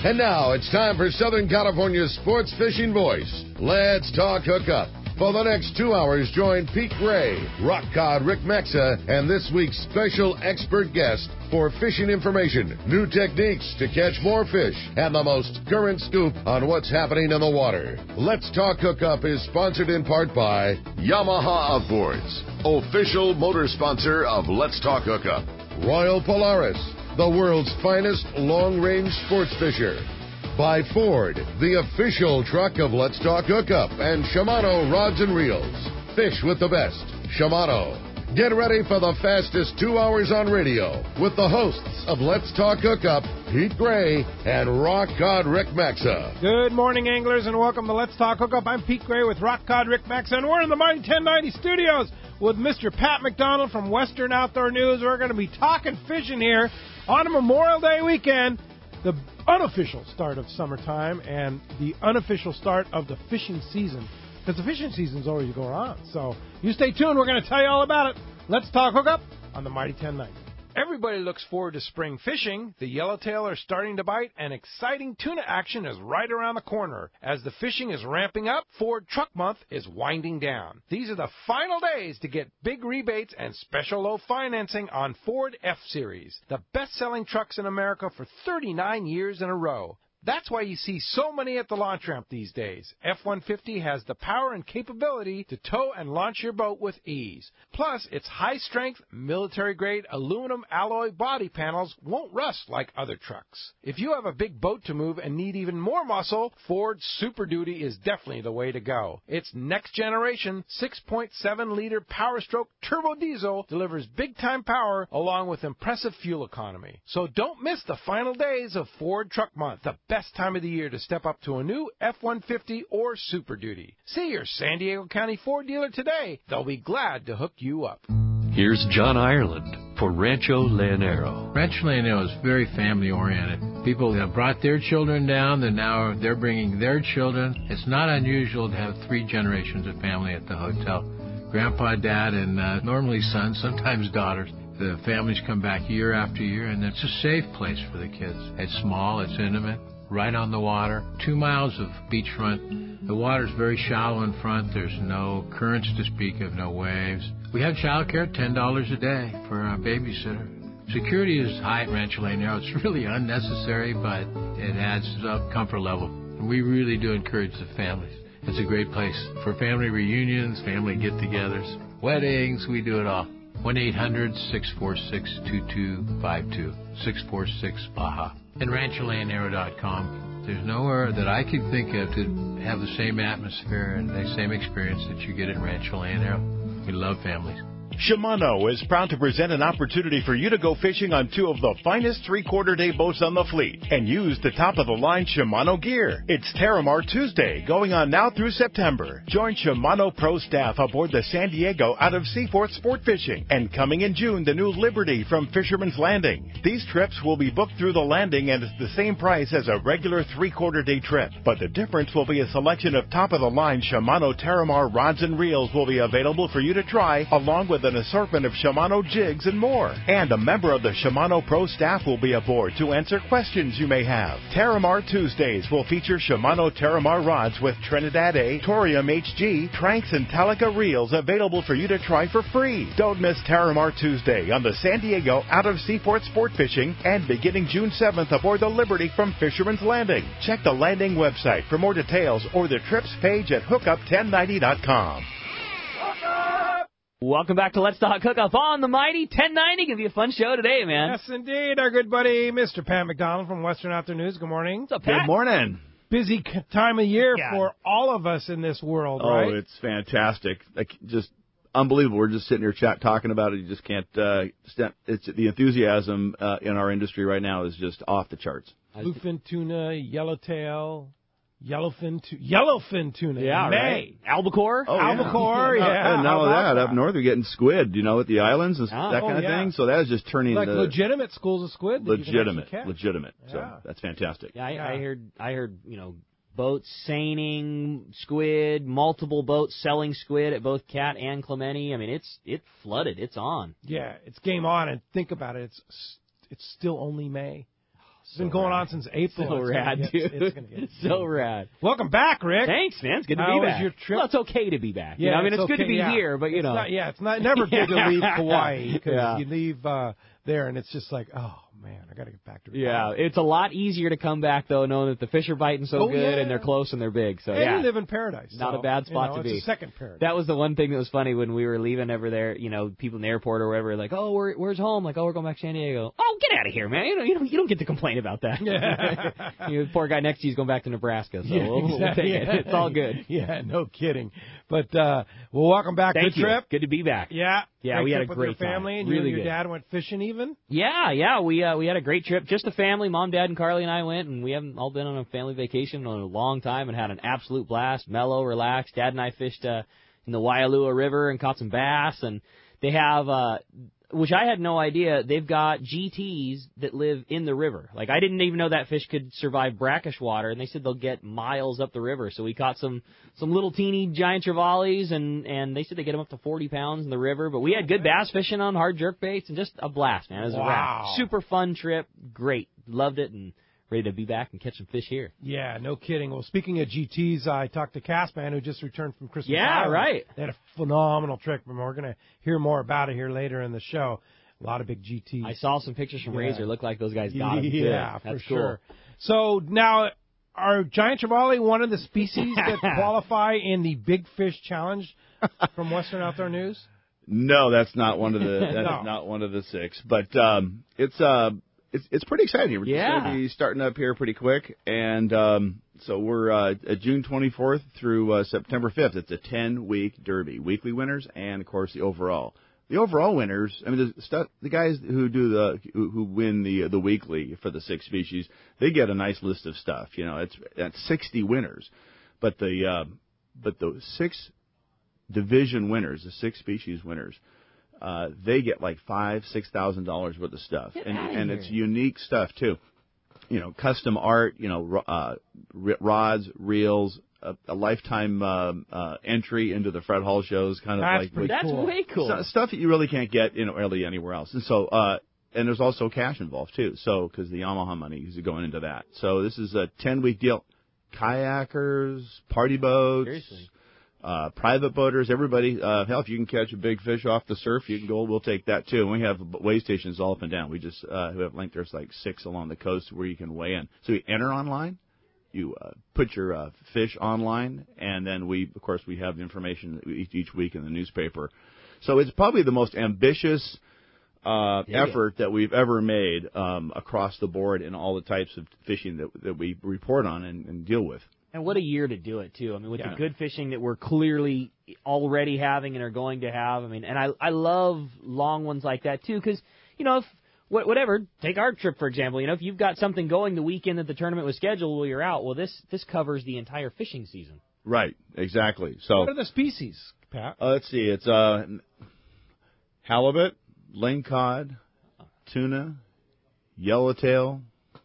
And now it's time for Southern California's sports fishing voice. Let's talk hookup. For the next 2 hours, join Pete Gray, Rock Cod Rick Maxa, and this week's special expert guest for fishing information, new techniques to catch more fish, and the most current scoop on what's happening in the water. Let's Talk Hookup is sponsored in part by Yamaha Outboards, official motor sponsor of Let's Talk Hookup. Royal Polaris, the world's finest long-range sports fisher. By Ford, the official truck of Let's Talk Hookup, and Shimano Rods and Reels. Fish with the best. Shimano. Get ready for the fastest 2 hours on radio with the hosts of Let's Talk Hookup, Pete Gray and Rock Cod Rick Maxa. Good morning, anglers, and welcome to Let's Talk Hookup. I'm Pete Gray with Rock Cod Rick Maxa, and we're in the Mighty 1090 studios with Mr. Pat McDonald from Western Outdoor News. We're going to be talking fishing here on Memorial Day weekend, the unofficial start of summertime and the unofficial start of the fishing season, because the fishing season's already going on. So you stay tuned. We're going to tell you all about it. Let's Talk Hookup on the Mighty 1090. Everybody looks forward to spring fishing. The yellowtail are starting to bite, and exciting tuna action is right around the corner. As the fishing is ramping up, Ford Truck Month is winding down. These are the final days to get big rebates and special low financing on Ford F-Series, the best-selling trucks in America for 39 years in a row. That's why you see so many at the launch ramp these days. F-150 has the power and capability to tow and launch your boat with ease. Plus, its high-strength, military-grade aluminum alloy body panels won't rust like other trucks. If you have a big boat to move and need even more muscle, Ford Super Duty is definitely the way to go. Its next-generation 6.7-liter Power Stroke turbo diesel delivers big-time power along with impressive fuel economy. So don't miss the final days of Ford Truck Month, the best time of the year to step up to a new F-150 or Super Duty. See your San Diego County Ford dealer today. They'll be glad to hook you up. Here's John Ireland for Rancho Leonero. Rancho Leonero is very family-oriented. People have brought their children down, and now they're bringing their children. It's not unusual to have 3 generations of family at the hotel. Grandpa, Dad, and normally sons, sometimes daughters. The families come back year after year, and it's a safe place for the kids. It's small, it's intimate. Right on the water, 2 miles of beachfront. The water's very shallow in front. There's no currents to speak of, no waves. We have childcare, $10 a day for a babysitter. Security is high at Rancho Leonero. It's really unnecessary, but it adds up comfort level. And we really do encourage the families. It's a great place for family reunions, family get-togethers, weddings. We do it all. 1-800-646-2252, 646-BAJA. And RanchoLeonero.com. There's nowhere that I could think of to have the same atmosphere and the same experience that you get at Rancho Leonero. We love families. Shimano is proud to present an opportunity for you to go fishing on 2 of the finest three-quarter-day boats on the fleet and use the top-of-the-line Shimano gear. It's Terramar Tuesday, going on now through September. Join Shimano Pro staff aboard the San Diego out of Seaforth Sport Fishing, and coming in June, the new Liberty from Fisherman's Landing. These trips will be booked through the landing, and it's the same price as a regular three-quarter-day trip. But the difference will be a selection of top-of-the-line Shimano Terramar rods and reels will be available for you to try, along with an assortment of Shimano jigs and more. And a member of the Shimano Pro staff will be aboard to answer questions you may have. Terramar Tuesdays will feature Shimano Terramar rods with Trinidad A, Torium HG, Tranks, and Talica reels available for you to try for free. Don't miss Terramar Tuesday on the San Diego out of Seaforth Sport Fishing, and beginning June 7th aboard the Liberty from Fisherman's Landing. Check the landing website for more details or the trips page at hookup1090.com. Welcome back to Let's Talk Hookup on the Mighty 1090. Give you a fun show today, man. Yes, indeed. Our good buddy, Mr. Pat McDonald from Western Outdoor News. Good morning. What's up, Pat? Good morning. Busy time of year for all of us in this world, right? Oh, it's fantastic. Just unbelievable. We're just sitting here talking about it. You just can't. It's the enthusiasm in our industry right now is just off the charts. Bluefin tuna, yellowtail, yellowfin tuna. Yeah, May. right. Albacore. Oh, Albacore, yeah. And not only that, up north we're getting squid, at the islands and that kind of yeah. thing. So that is just turning like legitimate schools of squid. That legitimate. Yeah. So that's fantastic. Yeah, I heard, boats seining squid, multiple boats selling squid at both Cat and Clemente. I mean, it's flooded. It's on. Yeah, it's game on. And think about it. It's still only May. It's been going on since April. So rad, dude. It's so rad. Welcome back, Rick. Thanks, man. It's good to How be was back. your trip? Well, it's okay to be back. Yeah, I mean, it's good to be okay, here, but, you know. It's not never good to leave Kauai because Yeah. you leave there and it's just like, oh, man, I got to get back to Yeah, it's a lot easier to come back, though, knowing that the fish are biting so good and they're close and they're big. So, and yeah. you live in paradise. Not so, a bad spot to it's be. a second paradise. That was the one thing that was funny when we were leaving over there. You know, people in the airport or wherever, like, oh, where's home? Like, oh, we're going back to San Diego. Oh, get out of here, man. You don't get to complain about that. Yeah. The poor guy next to you is going back to Nebraska, so Yeah, we'll take it. It's all good. Yeah, no kidding. But well, welcome back. Thank Good you. trip. Good to be back. Yeah. Yeah, we had a trip great with your family, time. and Really you and your good. dad went fishing even? Yeah, we had a great trip. Just the family, Mom, Dad, and Carly and I went, and we haven't all been on a family vacation in a long time and had an absolute blast. Mellow, relaxed. Dad and I fished in the Waialua River and caught some bass, and they have which I had no idea, they've got GTs that live in the river. Like, I didn't even know that fish could survive brackish water, and they said they'll get miles up the river. So we caught some little teeny giant trevallies, and they said they get them up to 40 pounds in the river. But we had good bass fishing on hard jerk baits, and just a blast, man. It was a wrap. Super fun trip. Great. Loved it, and ready to be back and catch some fish here. Yeah, no kidding. Well, speaking of GTs, I talked to Cassman, who just returned from Christmas Yeah, Island. right. They had a phenomenal trip, and we're going to hear more about it here later in the show. A lot of big GTs. I saw some pictures from Razor. Looked like those guys got them. Yeah, That's for cool. sure. So now, are giant trevally one of the species that qualify in the Big Fish Challenge from Western Outdoor News? No, that's not one of the not one of the six. But it's pretty exciting. We're just going to be starting up here pretty quick, and so we're June 24th through September 5th. It's a 10-week derby, weekly winners, and of course the overall. The overall winners, I mean, the guys who do who win the weekly for the six species, they get a nice list of stuff. You know, it's 60 winners, but the six division winners, the six species winners, they get like $5,000-$6,000 worth of stuff, and it's unique stuff too. You know, custom art. You know, rods, reels. A lifetime entry into the Fred Hall shows, kind of that's cool. way cool. Stuff that you really can't get, really anywhere else. And so, and there's also cash involved too. So, because the Yamaha money is going into that. So this is a 10-week deal. Kayakers, party boats, private boaters, everybody. Hell, if you can catch a big fish off the surf, you can go. We'll take that too. And we have weigh stations all up and down. We just we have linked. There's like 6 along the coast where you can weigh in. So you enter online. You put your fish online, and then we have the information each week in the newspaper. So it's probably the most ambitious effort that we've ever made across the board in all the types of fishing that we report on and deal with. And what a year to do it, too. I mean, with the good fishing that we're clearly already having and are going to have. I mean, and I love long ones like that, too, because, if whatever, take our trip, for example. If you've got something going the weekend that the tournament was scheduled while you're out, well, this covers the entire fishing season. Right, exactly. So what are the species, Pat? Let's see. It's halibut, lingcod, tuna, yellowtail,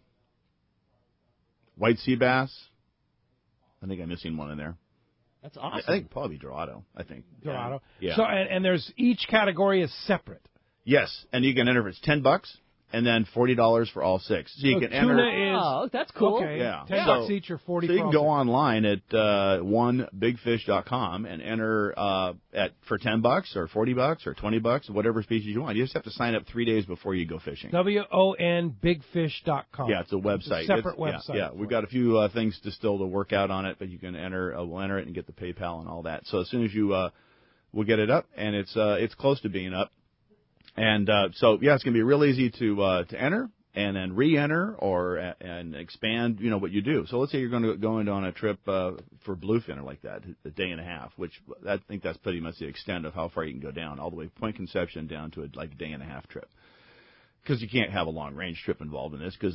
white sea bass. I think I'm missing one in there. That's awesome. I think probably Dorado. Dorado. Yeah. So and there's each category is separate. Yes, and you can enter if it's $10, and then $40 for all 6. So you can enter. Oh, that's cool. Okay. Yeah. $10 each or 40. So you can go online at onebigfish.com and enter for $10 or $40 or $20, whatever species you want. You just have to sign up 3 days before you go fishing. WONbigfish.com. Yeah, it's a website. It's a separate website. Yeah, we've got a few things to still to work out on it, but you can enter. We'll enter it and get the PayPal and all that. So as soon as you, we'll get it up, and it's close to being up. And so it's going to be real easy to enter and then re-enter and expand, what you do. So let's say you're going to go on a trip for bluefin or like that, a day and a half, which I think that's pretty much the extent of how far you can go down, all the way Point Conception down to a day and a half trip. Because you can't have a long range trip involved in this, because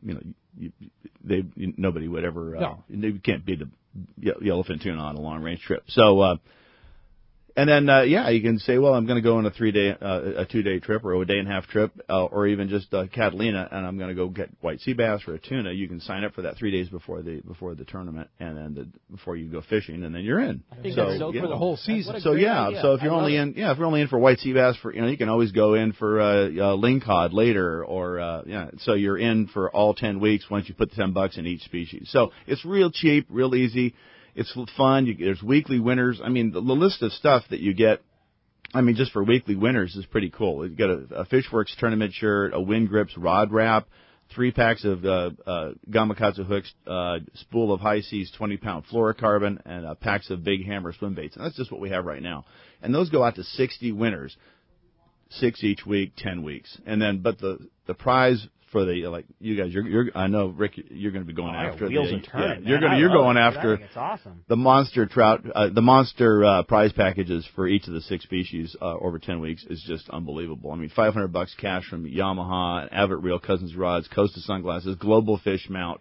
nobody would ever you can't beat the yellowfin tuna on a long range trip. So. And then, you can say, well, I'm going to go on a 2-day trip or a day and a half trip, or even just Catalina, and I'm going to go get white sea bass or a tuna. You can sign up for that 3 days before the tournament, and then before you go fishing, and then you're in. I think that's so for the whole season. So so if you're only in for white sea bass, you can always go in for lingcod later, or so you're in for all 10 weeks once you put the $10 in each species. So it's real cheap, real easy. It's fun. There's weekly winners. I mean, the list of stuff that you get, just for weekly winners is pretty cool. You got a Fishworks tournament shirt, a Wind Grips rod wrap, 3 packs of Gamakatsu hooks, spool of High Seas 20-pound fluorocarbon, and packs of Big Hammer swim baits. And that's just what we have right now. And those go out to 60 winners, 6 each week, 10 weeks. And then, but the prize for the you guys, I know Rick, you're going to be going after wheels and turning. You're going after. It's awesome. The monster trout, the monster prize packages for each of the 6 species over 10 weeks is just unbelievable. $500 cash from Yamaha, Avett Reel, Cousins Rods, Costa Sunglasses, Global Fish Mount,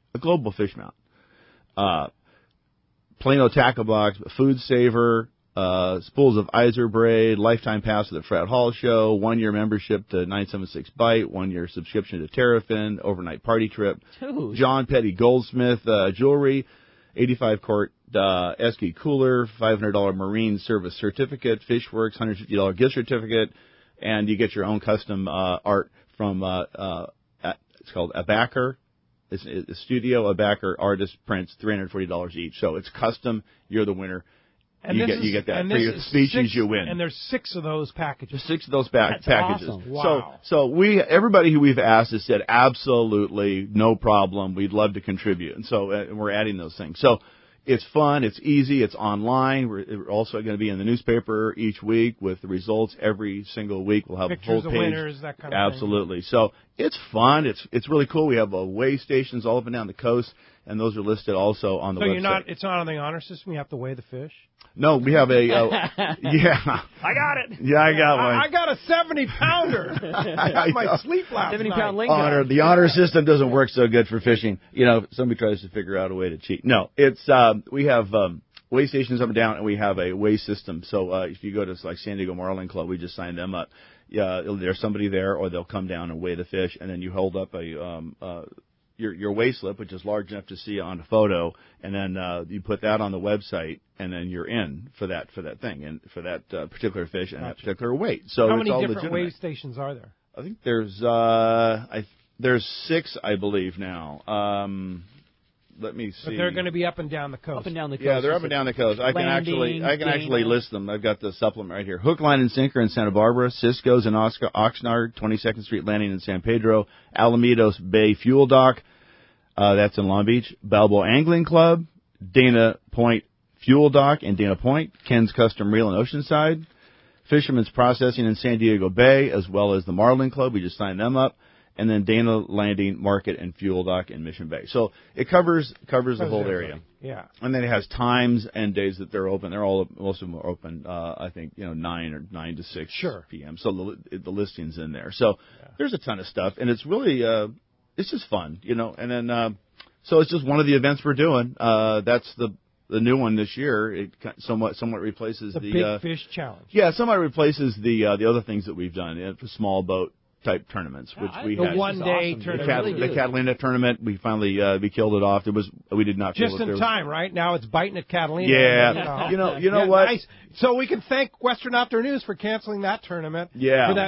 Plano Tackle Box, Food Saver. Spools of Iser braid, lifetime pass to the Fred Hall Show, 1-year membership to 976 Bite, 1-year subscription to Terrafin, overnight party trip, Dude. John Petty Goldsmith jewelry, 85 quart Esky cooler, $500 Marine Service certificate, Fishworks $150 gift certificate, and you get your own custom art from it's called Abacker. It's a studio Abacker artist prints, $340 each. So it's custom. You're the winner. And you get that for your species. You win. And there's 6 of those packages. 6 of those That's packages. Awesome. Wow. So everybody who we've asked has said absolutely no problem. We'd love to contribute, and so we're adding those things. So it's fun. It's easy. It's online. We're also going to be in the newspaper each week with the results every single week. We'll have pictures a full page. of winners, that kind of Absolutely. So it's fun. It's really cool. We have weigh stations all up and down the coast, and those are listed also on the website. It's not on the honor system. You have to weigh the fish. No, we have a I got it. Yeah, I got one. I got a 70-pounder. I got my sleep last 70-pound night. lingcod. The honor system doesn't work so good for fishing. Somebody tries to figure out a way to cheat. No, it's we have weigh stations up and down, and we have a weigh system. So if you go to San Diego Marlin Club, we just signed them up. There's somebody there, or they'll come down and weigh the fish, and then you hold up your weigh slip, which is large enough to see on a photo, and then you put that on the website, and then you're in for that thing and for that particular fish and that particular weight. So how it's many all different legitimate. weigh stations are there? I think there's 6, I believe now. Let me see. But they're going to be up and down the coast. Up and down the coast. Yeah, they're up and down the coast. I can actually list them. I've got the supplement right here. Hook, Line, and Sinker in Santa Barbara, Cisco's in Oxnard, 22nd Street Landing in San Pedro, Alamitos Bay Fuel Dock, that's in Long Beach, Balboa Angling Club, Dana Point Fuel Dock in Dana Point, Ken's Custom Reel in Oceanside, Fisherman's Processing in San Diego Bay, as well as the Marlin Club. We just signed them up. And then Dana Landing Market and Fuel Dock in Mission Bay. So it covers the whole area. Yeah. And then it has times and days that they're open. Most of them are open. I think 9 to 6 p.m. So the listing's in there. So there's a ton of stuff, and it's really it's just fun, And then so it's just one of the events we're doing. That's the new one this year. It somewhat replaces the Big Fish Challenge. Yeah, somewhat replaces the other things that we've done for small boat type tournaments, which we had. The one-day tournament. The Catalina tournament, we finally we killed it off. We did not just in time, right? Now it's biting at Catalina. Yeah, you know what? Nice. So we can thank Western Outdoor News for canceling that tournament. Yeah, for that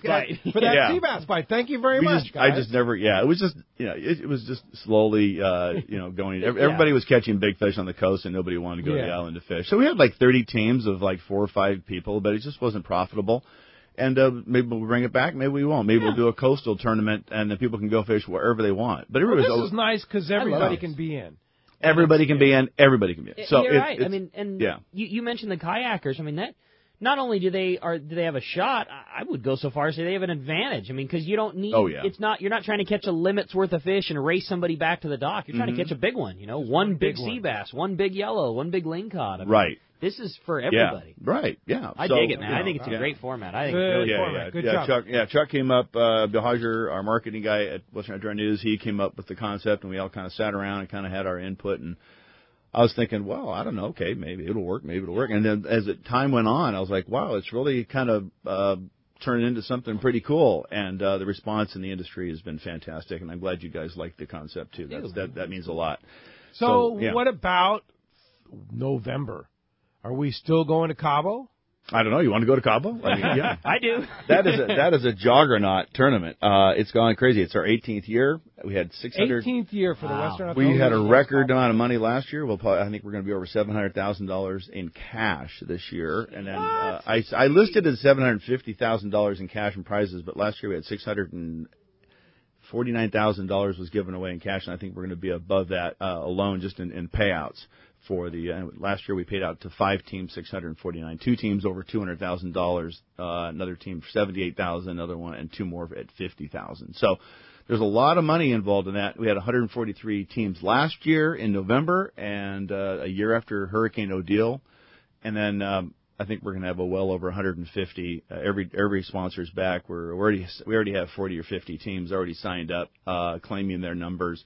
sea bass bite. Thank you very much, guys. I just never. Yeah, it was just it was just slowly going. Everybody was catching big fish on the coast, and nobody wanted to go to the island to fish. So we had 30 teams of 4 or 5 people, but it just wasn't profitable. And maybe we'll bring it back. Maybe we won't. Maybe we'll do a coastal tournament, and then people can go fish wherever they want. But this is nice because everybody can be in. Everybody can be in. Everybody can be in. So you're right. You mentioned the kayakers. That not only do they have a shot, I would go so far as to say they have an advantage. because you don't need. You're not trying to catch a limit's worth of fish and race somebody back to the dock. You're trying to catch a big one. One big sea bass, one big yellow, one big lingcod. Right. This is for everybody. Yeah, right, yeah. I dig it, man. I think it's a great format. I think it's really format. Good job. Chuck came up, Bill Hodger, our marketing guy at Western Outdoor News, he came up with the concept, and we all kind of sat around and kind of had our input. And I was thinking, well, I don't know, okay, maybe it'll work. And then as time went on, I was like, wow, it's really kind of turned into something pretty cool. And the response in the industry has been fantastic, and I'm glad you guys like the concept, too. That means a lot. So what about November? Are we still going to Cabo? I don't know. You want to go to Cabo? I mean, yeah. I do. That is a juggernaut tournament. It's gone crazy. It's our 18th year. We had 600. 18th year for the Western. We had a record amount of money last year. I think we're going to be over $700,000 in cash this year. And then I listed as $750,000 in cash and prizes, but last year we had $649,000 was given away in cash, and I think we're going to be above that alone just in payouts. For the last year, we paid out to 5 teams, $649. 2 teams over $200,000. Another team $78,000. Another one, and 2 more at $50,000. So there's a lot of money involved in that. We had 143 teams last year in November, and a year after Hurricane Odile, and then I think we're going to have well over 150. Every sponsor's back. We already have 40 or 50 teams already signed up, claiming their numbers.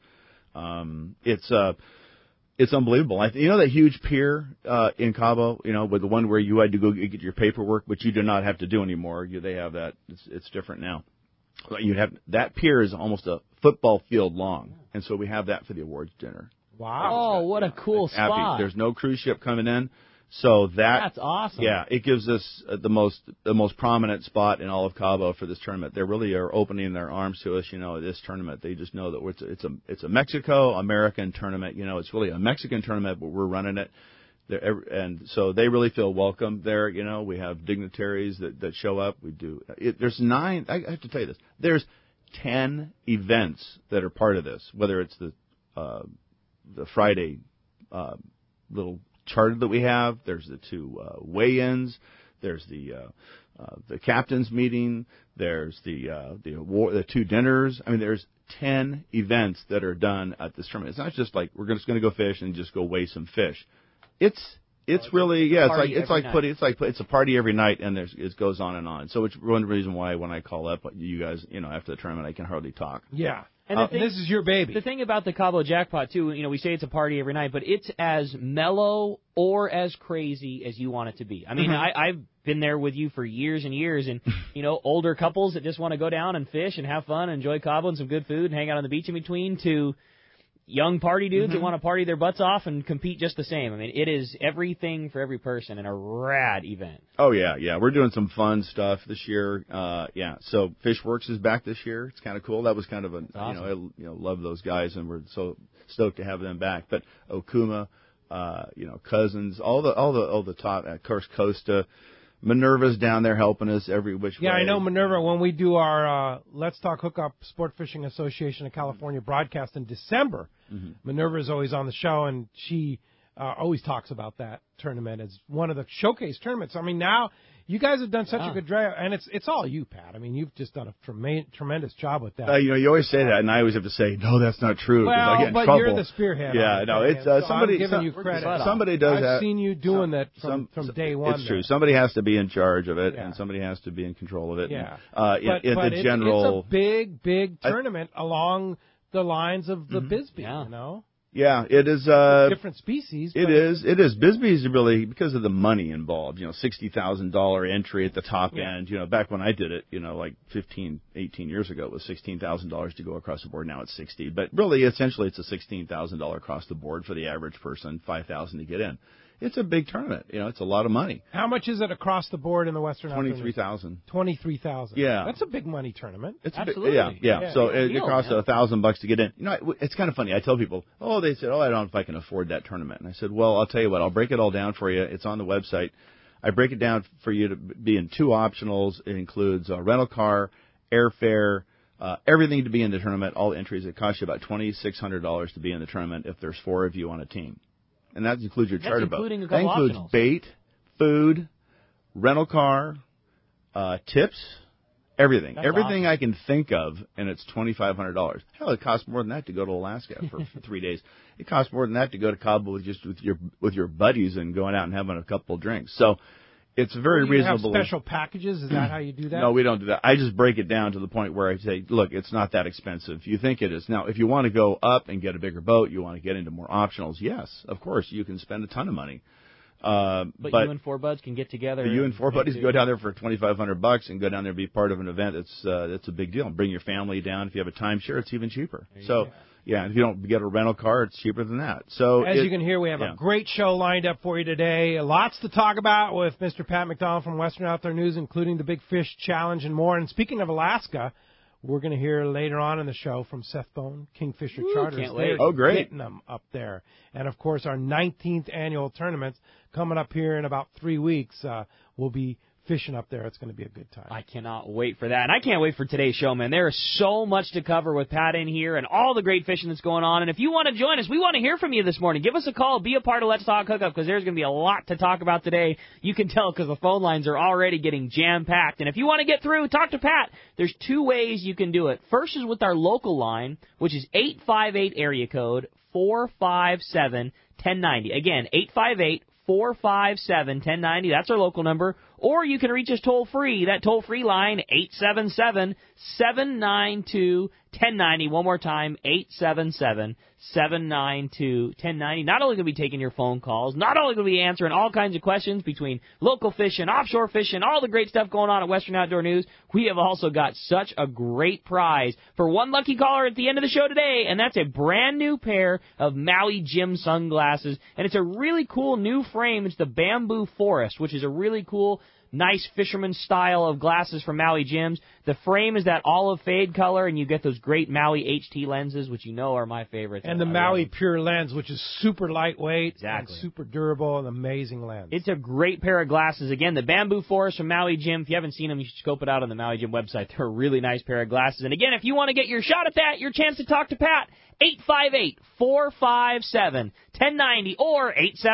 It's unbelievable. You know that huge pier in Cabo, with the one where you had to go get your paperwork, which you do not have to do anymore. They have that. It's different now. That pier is almost a football field long, and so we have that for the awards dinner. Wow! Oh, what a cool spot! There's no cruise ship coming in, so that's awesome. Yeah, it gives us the most prominent spot in all of Cabo for this tournament. They really are opening their arms to us. This tournament, they just know that it's a Mexico American tournament. It's really a Mexican tournament, but we're running it. And so they really feel welcome there. We have dignitaries that show up. We do. There's 9. I have to tell you this. There's 10 events that are part of this. Whether it's the Friday little charter that we have. There's the 2 weigh-ins. There's the captain's meeting. There's the 2 dinners. I mean, there's 10 events that are done at this tournament. It's not just like we're just going to go fish and just go weigh some fish. It's really it's a party every night, and it goes on and on. So it's one reason why when I call up you guys, after the tournament, I can hardly talk. Yeah. And this is your baby. The thing about the Cabo Jackpot, too, we say it's a party every night, but it's as mellow or as crazy as you want it to be. I mean, I've been there with you for years and years, and, older couples that just want to go down and fish and have fun and enjoy Cabo and some good food and hang out on the beach in between, to young party dudes that want to party their butts off and compete just the same. I mean, it is everything for every person and a rad event. Oh, yeah. We're doing some fun stuff this year. So Fishworks is back this year. It's kind of cool. That was kind of awesome. I love those guys, and we're so stoked to have them back. But Okuma, Cousins, all the top, of course, Costa. Minerva's down there helping us every which way. Yeah, I know Minerva. When we do our Let's Talk Hookup Sport Fishing Association of California broadcast in December, Minerva is always on the show, and she always talks about that tournament as one of the showcase tournaments. I mean, now you guys have done such a good job, and it's all you, Pat. I mean, you've just done a tremendous job with that. You always say that, and I always have to say, no, that's not true. Well, I get in but trouble. You're the spearhead. Yeah, no, it's somebody. I'm giving you credit. Somebody does that. I've seen you doing that from day one. It's true. Somebody has to be in charge of it, and somebody has to be in control of it. Yeah. And, but the general. It's a big tournament along the lines of the Bisbee. Yeah, it is. Different species. It is. Bisbee's really, because of the money involved, $60,000 entry at the top end. Back when I did it, like 15, 18 years ago, it was $16,000 to go across the board. Now it's 60. But really, essentially, it's a $16,000 across the board for the average person, $5,000 to get in. It's a big tournament. It's a lot of money. How much is it across the board in the Western $23,000. $23,000. Yeah, that's a big money tournament. It's absolutely. Yeah. So it costs $1,000 to get in. It's kind of funny. I tell people, they said, I don't know if I can afford that tournament. And I said, well, I'll tell you what. I'll break it all down for you. It's on the website. I break it down for you to be in 2 optionals. It includes a rental car, airfare, everything to be in the tournament. All entries. It costs you about $2,600 to be in the tournament if there's 4 of you on a team. And that includes your charter boat. That includes bait, food, rental car, tips, everything. Everything I can think of, and it's $2,500. Hell, it costs more than that to go to Alaska for 3 days. It costs more than that to go to Cabo with your buddies and going out and having a couple of drinks. So It's very reasonable. You have special packages? Is that how you do that? No, we don't do that. I just break it down to the point where I say, look, it's not that expensive. You think it is. Now, if you want to go up and get a bigger boat, you want to get into more optionals, yes, of course, you can spend a ton of money. But you and four buds can get together. You and four buddies go down there for $2,500 and go down there and be part of an event. That's a big deal. Bring your family down. If you have a timeshare, it's even cheaper. So, yeah, if you don't get a rental car, it's cheaper than that. So, as you can hear, we have a great show lined up for you today. Lots to talk about with Mr. Pat McDonald from Western Outdoor News, including the Big Fish Challenge and more. And speaking of Alaska, we're going to hear later on in the show from Seth Bone, Kingfisher Charters. Can't wait. Oh, great. Getting them up there. And, of course, our 19th annual tournament coming up here in about 3 weeks. We'll be fishing up there. It's going to be a good time. I cannot wait for that. And I can't wait for today's show, man. There is so much to cover with Pat in here and all the great fishing that's going on. And if you want to join us, we want to hear from you this morning. Give us a call. Be a part of Let's Talk Hookup because there's going to be a lot to talk about today. You can tell because the phone lines are already getting jam-packed. And if you want to get through, talk to Pat. There's 2 ways you can do it. First is with our local line, which is 858 area code 457-1090. Again, 858-457-1090. That's our local number. Or you can reach us toll-free. That toll-free line, 877-792-1090. One more time, 877-792-1090. Not only going to be taking your phone calls, not only going to be answering all kinds of questions between local fishing, offshore fishing, all the great stuff going on at Western Outdoor News, we have also got such a great prize for one lucky caller at the end of the show today, and that's a brand new pair of Maui Jim sunglasses. And it's a really cool new frame. It's the Bamboo Forest, which is a really cool, nice fisherman style of glasses from Maui Jims. The frame is that olive fade color, and you get those great Maui HT lenses, which you know are my favorites. And the Maui Pure Lens, which is super lightweight and Exactly. super durable, and amazing lens. It's a great pair of glasses. Again, the Bamboo Forest from Maui Jim. If you haven't seen them, you should scope it out on the Maui Jim website. They're a really nice pair of glasses. And again, if you want to get your shot at that, your chance to talk to Pat, 858-457-1090 or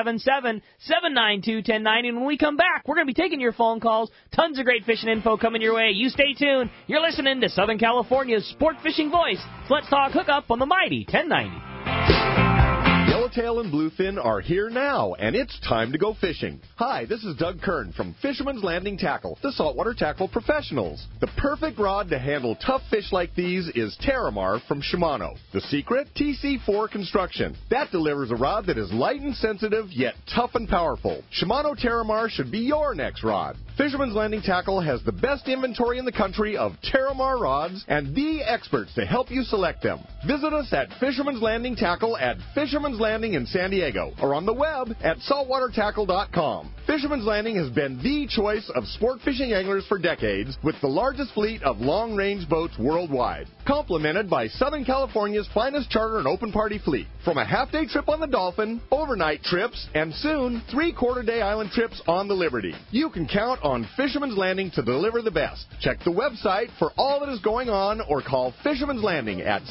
877-792-1090. And when we come back, we're going to be taking your phone calls. Tons of great fishing info coming your way. You stay tuned. You're listening to Southern California's sport fishing voice. Let's Talk Hookup on the mighty 1090. Yellowtail and Bluefin are here now, and it's time to go fishing. Hi, this is Doug Kern from Fisherman's Landing Tackle, the saltwater tackle professionals. The perfect rod to handle tough fish like these is Terramar from Shimano. The secret? TC4 construction. That delivers a rod that is light and sensitive, yet tough and powerful. Shimano Terramar should be your next rod. Fisherman's Landing Tackle has the best inventory in the country of Terramar rods and the experts to help you select them. Visit us at Fisherman's Landing Tackle at Fisherman's Landing in San Diego or on the web at saltwatertackle.com. Fisherman's Landing has been the choice of sport fishing anglers for decades with the largest fleet of long-range boats worldwide, complemented by Southern California's finest charter and open party fleet. From a half-day trip on the Dolphin, overnight trips, and soon 3/4-day island trips on the Liberty. You can count on Fisherman's Landing to deliver the best. Check the website for all that is going on or call Fisherman's Landing at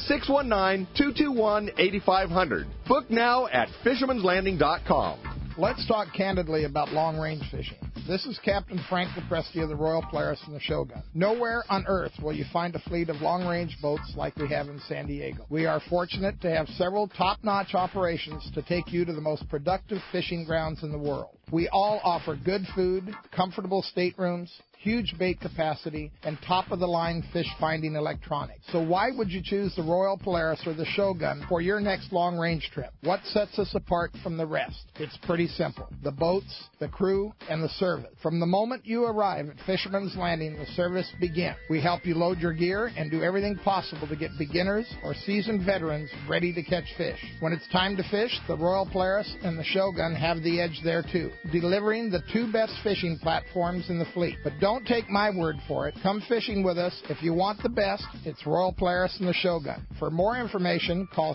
619-221-8500. Book now at fishermanslanding.com. Let's talk candidly about long-range fishing. This is Captain Frank DePresti of the Royal Polaris and the Shogun. Nowhere on Earth will you find a fleet of long-range boats like we have in San Diego. We are fortunate to have several top-notch operations to take you to the most productive fishing grounds in the world. We all offer good food, comfortable staterooms, huge bait capacity, and top-of-the-line fish-finding electronics. So why would you choose the Royal Polaris or the Shogun for your next long-range trip? What sets us apart from the rest? It's pretty simple. The boats, the crew, and the service. From the moment you arrive at Fisherman's Landing, the service begins. We help you load your gear and do everything possible to get beginners or seasoned veterans ready to catch fish. When it's time to fish, the Royal Polaris and the Shogun have the edge there too, delivering the 2 best fishing platforms in the fleet. But don't take my word for it. Come fishing with us. If you want the best, it's Royal Polaris and the Shogun. For more information, call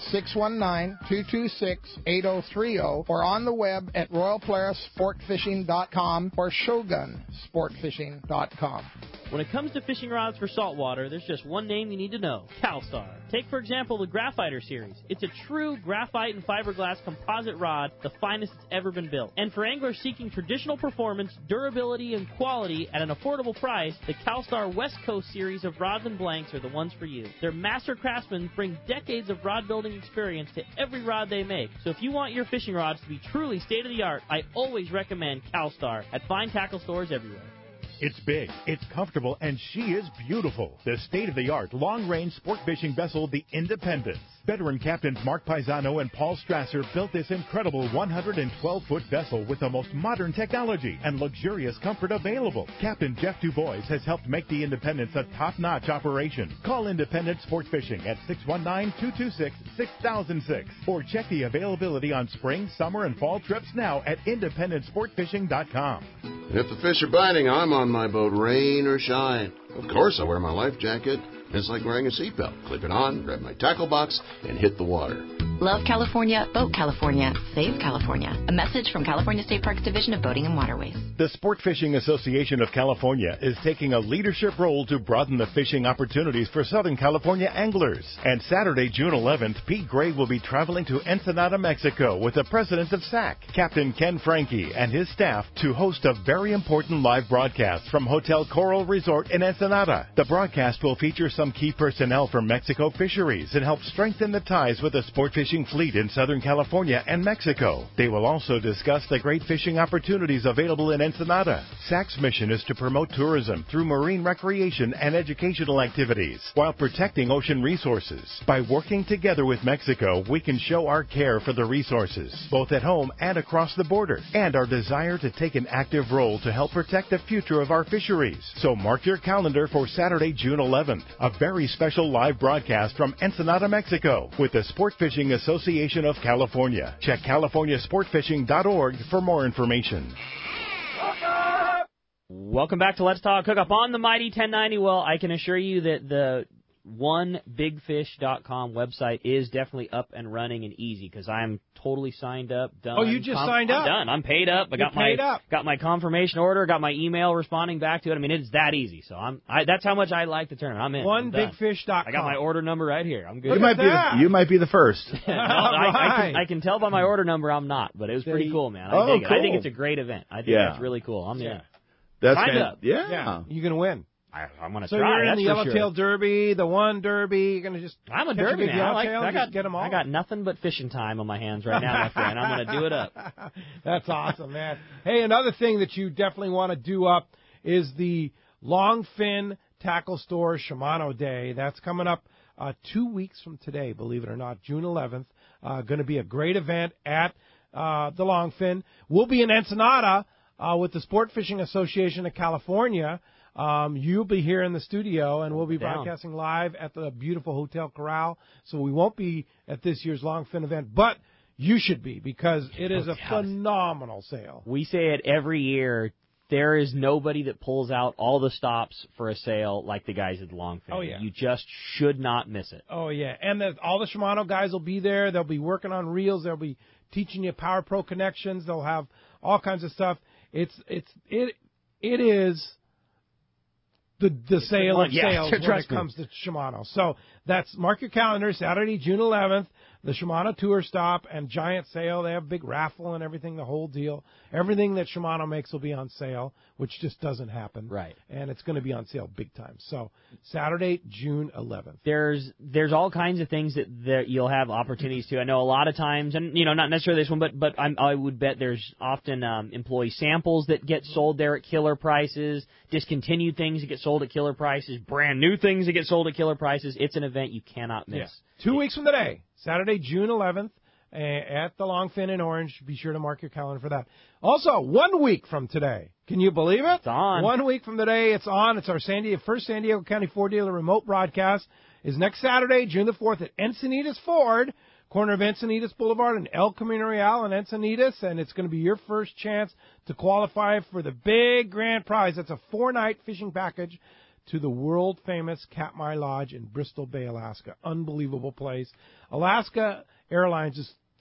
619-226-8030 or on the web at royalpolarissportfishing.com or shogunsportfishing.com. When it comes to fishing rods for saltwater, there's just one name you need to know, CalStar. Take, for example, the Graphiter series. It's a true graphite and fiberglass composite rod, the finest it's ever been built. And for anglers seeking traditional performance, durability, and quality at an affordable price, the CalStar West Coast series of rods and blanks are the ones for you. Their master craftsmen bring decades of rod building experience to every rod they make. So if you want your fishing rods to be truly state-of-the-art, I always recommend CalStar at fine tackle stores everywhere. It's big, it's comfortable, and she is beautiful. The state-of-the-art long-range sport fishing vessel, the Independence. Veteran captains Mark Paisano and Paul Strasser built this incredible 112-foot vessel with the most modern technology and luxurious comfort available. Captain Jeff DuBois has helped make the Independence a top-notch operation. Call Independence Sport Fishing at 619-226-6006 or check the availability on spring, summer, and fall trips now at IndependenceSportFishing.com. If the fish are biting, I'm on my boat, rain or shine. Of course, I wear my life jacket. It's like wearing a seatbelt. Clip it on, grab my tackle box, and hit the water. Love California, Boat California, Save California. A message from California State Parks Division of Boating and Waterways. The Sport Fishing Association of California is taking a leadership role to broaden the fishing opportunities for Southern California anglers. And Saturday, June 11th, Pete Gray will be traveling to Ensenada, Mexico with the president of SAC, Captain Ken Franke, and his staff to host a very important live broadcast from Hotel Coral Resort in Ensenada. The broadcast will feature some key personnel from Mexico Fisheries and help strengthen the ties with the sport fishing fleet in Southern California and Mexico. They will also discuss the great fishing opportunities available in Ensenada. SAC's mission is to promote tourism through marine recreation and educational activities while protecting ocean resources. By working together with Mexico, we can show our care for the resources, both at home and across the border, and our desire to take an active role to help protect the future of our fisheries. So mark your calendar for Saturday, June 11th, a very special live broadcast from Ensenada, Mexico, with the Sport Fishing Association of California. Check CaliforniaSportFishing.org for more information. Welcome back to Let's Talk Hookup on the Mighty 1090. Well, I can assure you that the onebigfish.com website is definitely up and running and easy because I'm totally signed up, done. Oh, you just signed up? I'm done. I'm paid up. I got my confirmation order, got my email responding back to it. I mean, it's that easy. So that's how much I like the tournament. I'm in. Onebigfish.com. I got my order number right here. I'm good. You might be the first. I can tell by my order number I'm not, but it was pretty cool, man. I dig it. I think it's a great event. I think it's really cool. I'm in. That's signed up. Yeah. You're going to win. I'm going to try. So you're in the Yellowtail Derby, the One Derby. You're going to just I'm a Derby man. I get them all. I got nothing but fishing time on my hands right now, my friend. I'm going to do it up. That's awesome, man. Hey, another thing that you definitely want to do up is the Longfin Tackle Store Shimano Day. That's coming up 2 weeks from today, believe it or not, June 11th. Going to be a great event at the Longfin. We'll be in Ensenada with the Sport Fishing Association of California. You'll be here in the studio, and we'll be broadcasting live at the beautiful Hotel Corral. So we won't be at this year's Longfin event, but you should be because it is a phenomenal sale. We say it every year. There is nobody that pulls out all the stops for a sale like the guys at the Longfin. Oh, yeah. You just should not miss it. Oh, yeah. And all the Shimano guys will be there. They'll be working on reels. They'll be teaching you Power Pro connections. They'll have all kinds of stuff. It is the sale of sales when it comes to Shimano. So mark your calendar, Saturday, June 11th, the Shimano Tour Stop and Giant Sale. They have a big raffle and everything, the whole deal. Everything that Shimano makes will be on sale, which just doesn't happen. Right. And it's going to be on sale big time. So Saturday, June 11th. There's all kinds of things that you'll have opportunities to. I know a lot of times, and not necessarily this one, but I would bet there's often employee samples that get sold there at killer prices, discontinued things that get sold at killer prices, brand new things that get sold at killer prices. It's an event you cannot miss. Yeah. 2 weeks from today, Saturday, June 11th, at the Longfin in Orange. Be sure to mark your calendar for that. Also, 1 week from today, can you believe it? It's on. 1 week from today, it's on. It's our first San Diego County Ford dealer remote broadcast. Is next Saturday, June the 4th, at Encinitas Ford, corner of Encinitas Boulevard and El Camino Real in Encinitas, and it's going to be your first chance to qualify for the big grand prize. That's a 4-night fishing package to the world-famous Katmai Lodge in Bristol Bay, Alaska. Unbelievable place. Alaska Airlines is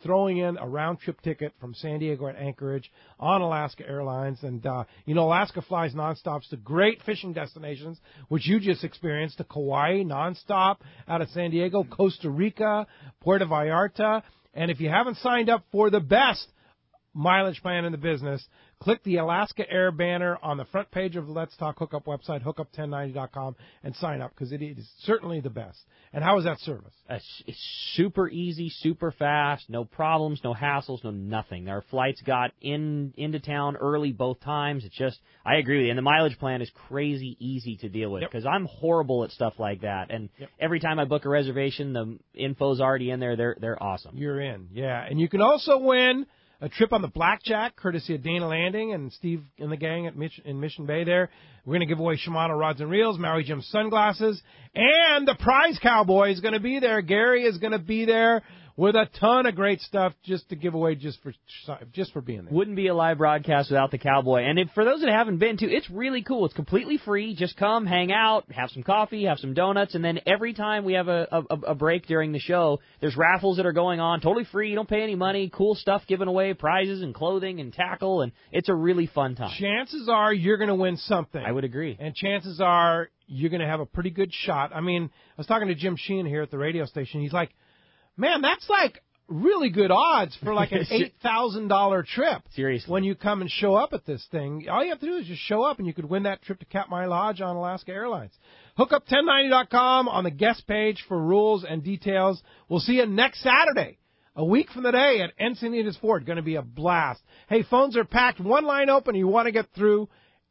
throwing in a round-trip ticket from San Diego and Anchorage on Alaska Airlines. And, Alaska flies nonstops to great fishing destinations, which you just experienced, to Kauai nonstop out of San Diego, Costa Rica, Puerto Vallarta. And if you haven't signed up for the best mileage plan in the business, click the Alaska Air banner on the front page of the Let's Talk Hookup website, hookup1090.com, and sign up, because it is certainly the best. And how is that service? It's super easy, super fast, no problems, no hassles, no nothing. Our flights got into town early both times. It's just, I agree with you. And the mileage plan is crazy easy to deal with, because I'm horrible at stuff like that. And every time I book a reservation, the info's already in there. They're awesome. You're in, yeah. And you can also win a trip on the Blackjack, courtesy of Dana Landing and Steve and the gang in Mission Bay there. We're going to give away Shimano rods and reels, Maui Jim sunglasses, and the prize cowboy is going to be there. Gary is going to be there with a ton of great stuff just to give away just for being there. Wouldn't be a live broadcast without the cowboy. And for those that haven't been to, it's really cool. It's completely free. Just come, hang out, have some coffee, have some donuts, and then every time we have a break during the show, there's raffles that are going on, totally free. You don't pay any money. Cool stuff given away, prizes and clothing and tackle, and it's a really fun time. Chances are you're going to win something. I would agree. And chances are you're going to have a pretty good shot. I mean, I was talking to Jim Sheehan here at the radio station. He's like, man, that's like really good odds for like an $8,000 trip. Seriously. When you come and show up at this thing, all you have to do is just show up and you could win that trip to Katmai Lodge on Alaska Airlines. Hookup1090.com on the guest page for rules and details. We'll see you next Saturday, a week from today at Encinitas Ford. Going to be a blast. Hey, phones are packed. One line open. You want to get through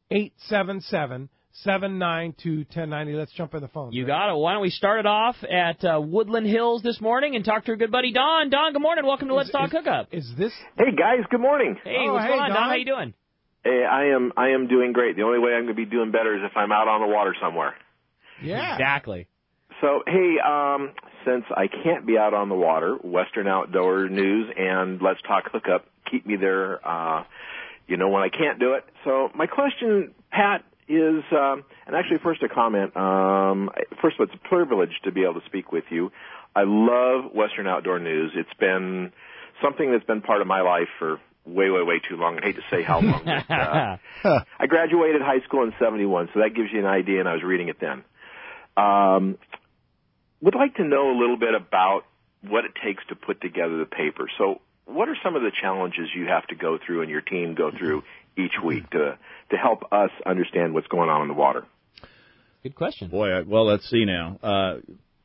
877-792-1090. Let's jump in the phone. You got it. Why don't we start it off at Woodland Hills this morning and talk to our good buddy Don. Don, good morning. Welcome to Let's Talk Hookup. Is this? Hey, guys. Good morning. Hey, what's going on, Don? How you doing? Hey, I am doing great. The only way I'm going to be doing better is if I'm out on the water somewhere. Yeah. Exactly. So, hey, since I can't be out on the water, Western Outdoor News and Let's Talk Hookup keep me there, when I can't do it. So my question, Pat, is, and actually first a comment, first of all, it's a privilege to be able to speak with you. I love Western Outdoor News. It's been something that's been part of my life for way, way, way too long. I hate to say how long. But, I graduated high school in 71, so that gives you an idea, and I was reading it then. Would like to know a little bit about what it takes to put together the paper. So what are some of the challenges you have to go through and your team go through each week to help us understand what's going on in the water? Good question. Boy, well, let's see now.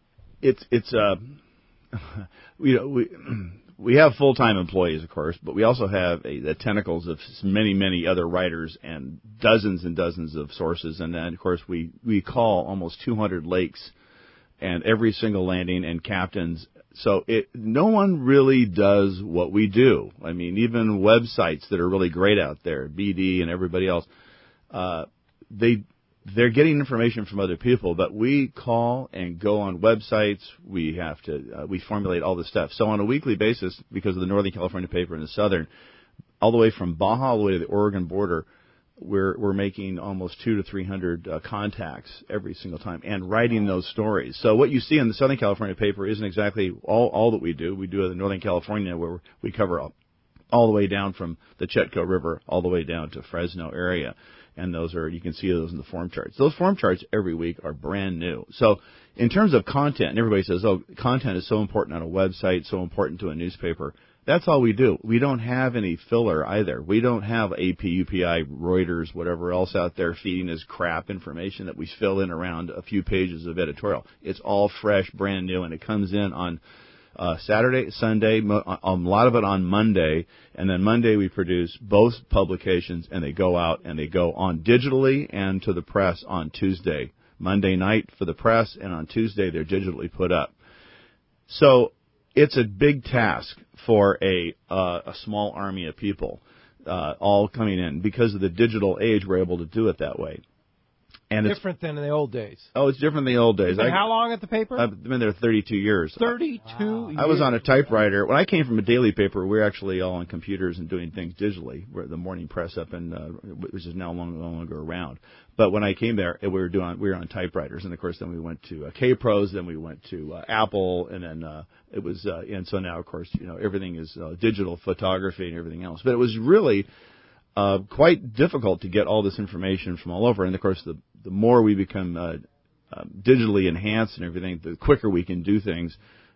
We have full-time employees, of course, but we also have the tentacles of many, many other writers and dozens of sources. And then, of course, we call almost 200 lakes and every single landing and captains. So no one really does what we do. I mean, even websites that are really great out there, BD and everybody else, they're getting information from other people, but we call and go on websites. We have to we formulate all this stuff. So on a weekly basis, because of the Northern California paper and the Southern, all the way from Baja all the way to the Oregon border, we're making almost 200 to 300 contacts every single time and writing those stories. So what you see in the Southern California paper isn't exactly all that we do. We do it in Northern California, where we cover all the way down from the Chetco River all the way down to Fresno area. And you can see those in the form charts. Those form charts every week are brand new. So in terms of content, and everybody says, content is so important on a website, so important to a newspaper. That's all we do. We don't have any filler either. We don't have AP, UPI, Reuters, whatever else out there feeding us crap information that we fill in around a few pages of editorial. It's all fresh, brand new, and it comes in on Saturday, Sunday, a lot of it on Monday, and then Monday we produce both publications, and they go out and they go on digitally and to the press on Tuesday. Monday night for the press, and on Tuesday they're digitally put up. So it's a big task for a small army of people all coming in. Because of the digital age, we're able to do it that way. And different than in the old days. Oh, it's different than the old days. How long at the paper? I've been there 32 years. 32 years. I was on a typewriter. When I came from a daily paper, we were actually all on computers and doing things digitally. We're the morning press up in, which is now no longer around. But when I came there, we were on typewriters, and of course then we went to K-Pros, then we went to Apple, and then and so now of course everything is digital photography and everything else. But it was really quite difficult to get all this information from all over, and of course the more we become digitally enhanced and everything, the quicker we can do things.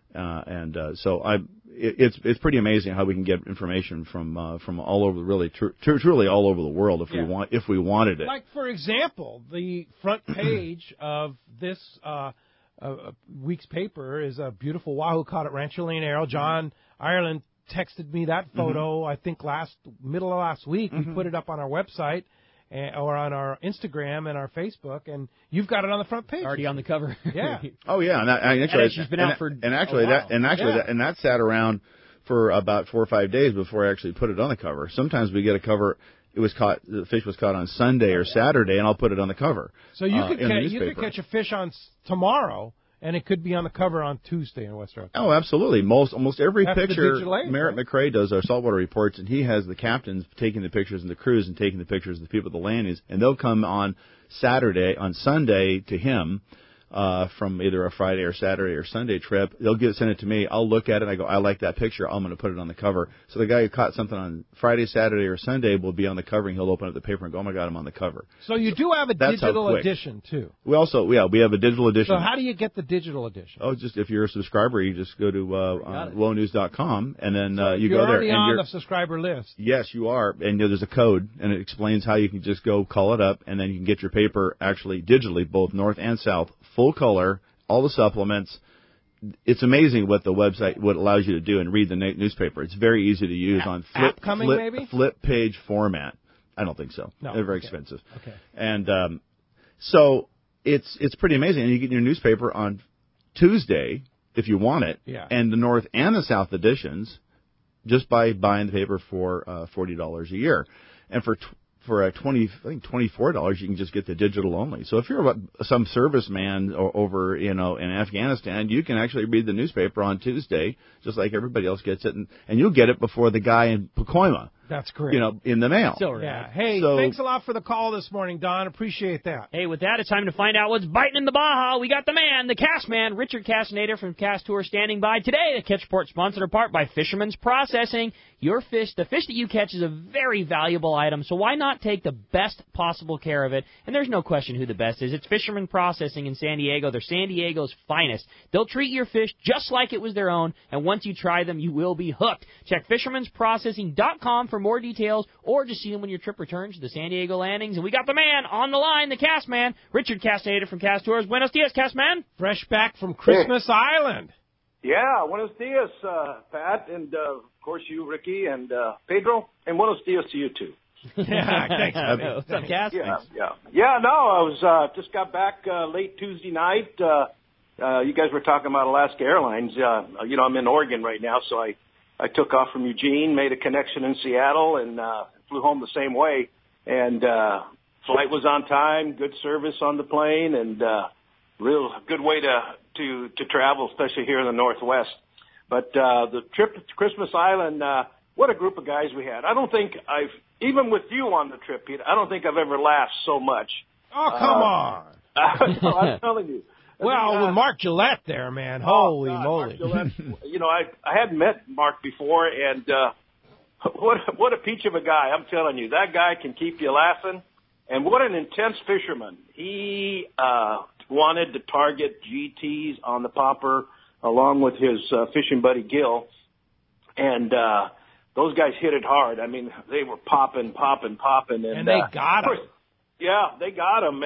It's pretty amazing how we can get information from all over, really truly all over the world if we wanted it. Like for example, the front page of this week's paper is a beautiful wahoo caught at Rancho Leonero. John Ireland texted me that photo. I think middle of last week. We put it up on our website. Or on our Instagram and our Facebook, and you've got it on the front page. Already on the cover. Yeah. Oh yeah, and she's been out for that sat around for about 4 or 5 days before I actually put it on the cover. Sometimes we get a cover. The fish was caught on Sunday or Saturday, and I'll put it on the cover. So you could catch a fish on tomorrow. And it could be on the cover on Tuesday in West Rock. Oh, absolutely. Almost every picture, Merritt McRae does our saltwater reports, and he has the captains taking the pictures and the crews and taking the pictures of the people at the landings, and they'll come on Sunday to him from either a Friday or Saturday or Sunday trip. They'll send it to me. I'll look at it, and I go, I like that picture. I'm going to put it on the cover. So the guy who caught something on Friday, Saturday, or Sunday will be on the cover, and he'll open up the paper and go, oh, my God, I'm on the cover. So you do have a digital edition, too. We have a digital edition. So how do you get the digital edition? Oh, just if you're a subscriber, you just go to WONews.com, and then you go there. You're already on the subscriber list. Yes, you are. And there's a code, and it explains how you can just go call it up, and then you can get your paper actually digitally, both north and south, full color, all the supplements. It's amazing what the website allows you to do and read the newspaper. It's very easy to use on flip page format. I don't think so. No, they're very expensive. Okay. And so it's pretty amazing. And you get your newspaper on Tuesday if you want it. Yeah. And the north and the south editions just by buying the paper for $40 a year. And for $24, you can just get the digital only. So if you're some serviceman over, in Afghanistan, you can actually read the newspaper on Tuesday, just like everybody else gets it, and you'll get it before the guy in Pacoima. That's great. In the mail. So yeah. Hey, thanks a lot for the call this morning, Don. Appreciate that. Hey, with that, it's time to find out what's biting in the Baja. We got the man, the Cast Man, Richard Castanedo from Cast Tour, standing by today. The Catch Report sponsored in part by Fisherman's Processing. Your fish, the fish that you catch, is a very valuable item, so why not take the best possible care of it? And there's no question who the best is. It's Fisherman Processing in San Diego. They're San Diego's finest. They'll treat your fish just like it was their own, and once you try them, you will be hooked. Check fishermansprocessing.com for more details, or just see them when your trip returns to the San Diego landings. And we got the man on the line, the Cast Man, Richard Castanedo from Cast Tours. Buenos dias, Cast Man. Fresh back from Christmas Island. Yeah, buenos dias, Pat, and of course you, Ricky, and Pedro, and buenos dias to you too. Yeah, thanks. What's up, Cast? Yeah. No, I was just got back late Tuesday night. You guys were talking about Alaska Airlines. I'm in Oregon right now, so I took off from Eugene, made a connection in Seattle, and flew home the same way. And flight was on time, good service on the plane, and real good way to travel, especially here in the Northwest. But the trip to Christmas Island, what a group of guys we had. I don't think even with you on the trip, Pete, I don't think I've ever laughed so much. Oh, come on. No, I'm telling you. Well, with Mark Gillette there, man. Holy moly. Mark Gillette, I hadn't met Mark before, and what a peach of a guy. I'm telling you, that guy can keep you laughing. And what an intense fisherman. He wanted to target GTs on the popper along with his fishing buddy Gil. And those guys hit it hard. I mean, they were popping. And they got him. Yeah, they got him.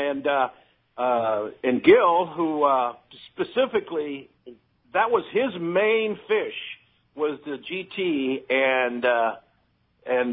And Gil, who specifically, that was his main fish, was the GT, and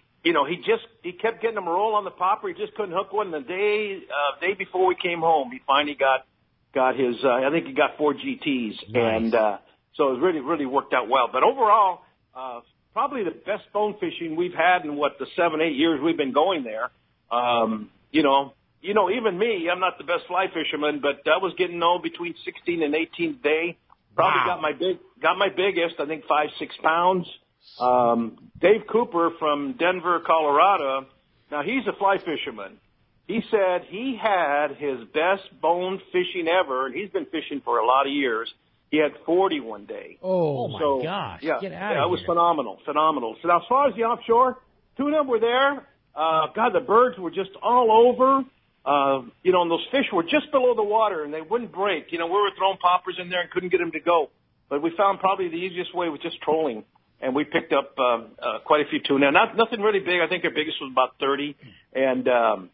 he kept getting them roll on the popper. He just couldn't hook one. The day before we came home, he finally got his. I think he got 4 GTs, nice. And so it really worked out well. But overall, probably the best bone fishing we've had in the 7-8 years we've been going there. even me, I'm not the best fly fisherman, but I was getting between 16 and 18 a day. Probably got my biggest, I think 5-6 pounds. Dave Cooper from Denver, Colorado. Now he's a fly fisherman. He said he had his best bone fishing ever, and he's been fishing for a lot of years. He had 40 one day. Oh my gosh. Yeah, Get out of here. It was phenomenal. So now, as far as the offshore, tuna were there. God, the birds were just all over. And those fish were just below the water, and they wouldn't break. We were throwing poppers in there and couldn't get them to go. But we found probably the easiest way was just trolling, and we picked up quite a few tuna. Nothing really big. I think our biggest was about 30. And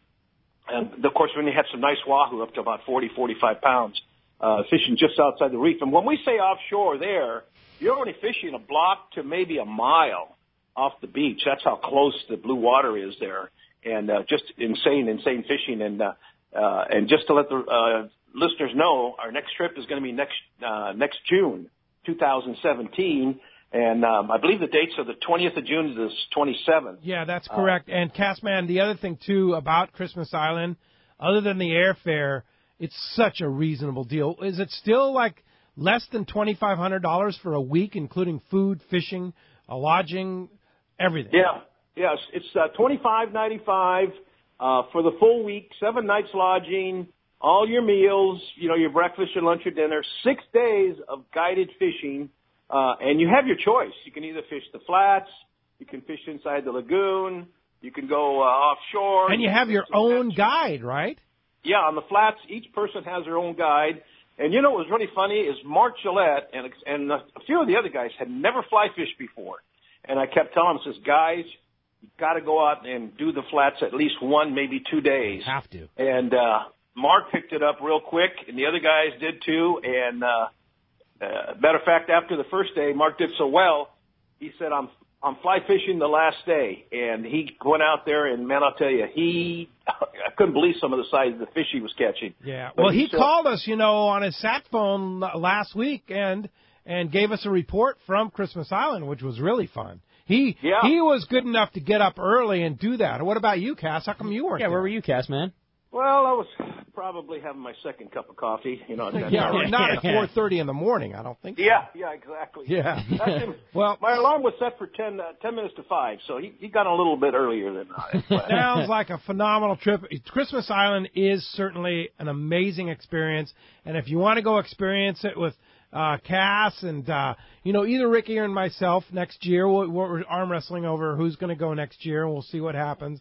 of course, when you had some nice wahoo up to about 40, 45 pounds, fishing just outside the reef. And when we say offshore there, you're only fishing a block to maybe a mile off the beach. That's how close the blue water is there. And just insane fishing. And just to let the listeners know, our next trip is going to be next June, 2017. And I believe the dates are the 20th of June to the 27th. Yeah, that's correct. And Castman, the other thing, too, about Christmas Island, other than the airfare, it's such a reasonable deal. Is it still like less than $2,500 for a week, including food, fishing, lodging, everything? Yeah. Yes, it's $25.95 for the full week, 7 nights lodging, all your meals, your breakfast, your lunch, your dinner, 6 days of guided fishing, and you have your choice. You can either fish the flats, you can fish inside the lagoon, you can go offshore. And you have your own guide, right? Yeah, on the flats, each person has their own guide. And what was really funny is Mark Gillette and a few of the other guys had never fly fished before. And I kept telling them, guys, you've got to go out and do the flats at least 1, maybe 2 days. Have to. And Mark picked it up real quick, and the other guys did too. And matter of fact, after the first day, Mark did so well, he said, I'm fly fishing the last day. And he went out there, and man, I'll tell you, I couldn't believe some of the size of the fish he was catching. Yeah. Well, he called us, on his sat phone last week and gave us a report from Christmas Island, which was really fun. He was good enough to get up early and do that. What about you, Cass? How come you weren't there? Where were you, Cass, man? Well, I was probably having my second cup of coffee. Not at 4:30 in the morning, I don't think so. Yeah, exactly. Yeah. Well, my alarm was set for 10 minutes to 5, so he got a little bit earlier than I. Sounds like a phenomenal trip. Christmas Island is certainly an amazing experience, and if you want to go experience it with Cass and, either Ricky or myself next year, we're arm wrestling over who's going to go next year, and we'll see what happens.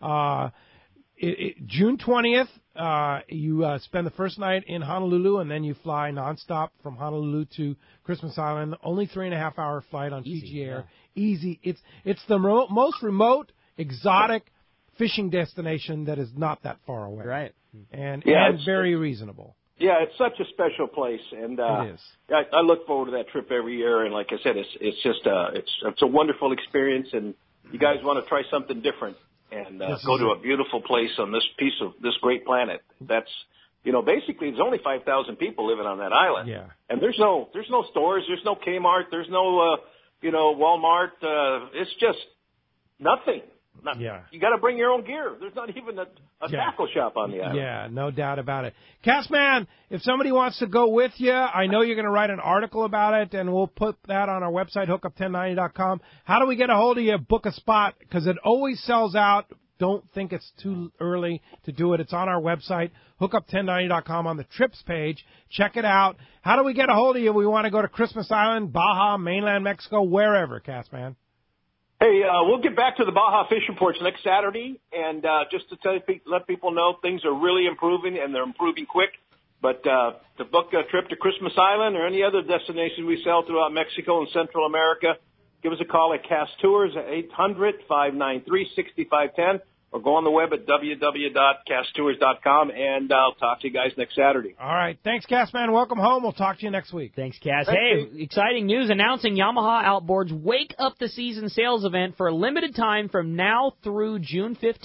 June 20th, you spend the first night in Honolulu, and then you fly nonstop from Honolulu to Christmas Island. Only 3.5-hour flight on Fiji Air. Easy. It's the most remote, exotic fishing destination that is not that far away. Right. And very reasonable. Yeah, it's such a special place, and it is. I look forward to that trip every year. And like I said, it's just it's a wonderful experience, and you guys want to try something different and go to a beautiful place on this this great planet. That's basically there's only 5,000 people living on that island. Yeah, and there's no stores, there's no Kmart, there's no Walmart. It's just nothing. You got to bring your own gear. There's not even a tackle shop on the island. Yeah, no doubt about it. Castman, if somebody wants to go with you, I know you're going to write an article about it, and we'll put that on our website, hookup1090.com. How do we get a hold of you, book a spot? Because it always sells out. Don't think it's too early to do it. It's on our website, hookup1090.com, on the trips page. Check it out. How do we get a hold of you? We want to go to Christmas Island, Baja, mainland Mexico, wherever, Castman. Hey, we'll get back to the Baja Fish Reports next Saturday, and just to let people know things are really improving, and they're improving quick. But to book a trip to Christmas Island or any other destination we sell throughout Mexico and Central America, give us a call at Cast Tours at 800-593-6510, or go on the web at www.casttours.com, and I'll talk to you guys next Saturday. All right. Thanks, Castman. Welcome home. We'll talk to you next week. Thanks, Cass. Hey, exciting news announcing Yamaha Outboard's Wake Up the Season sales event for a limited time from now through June 15th.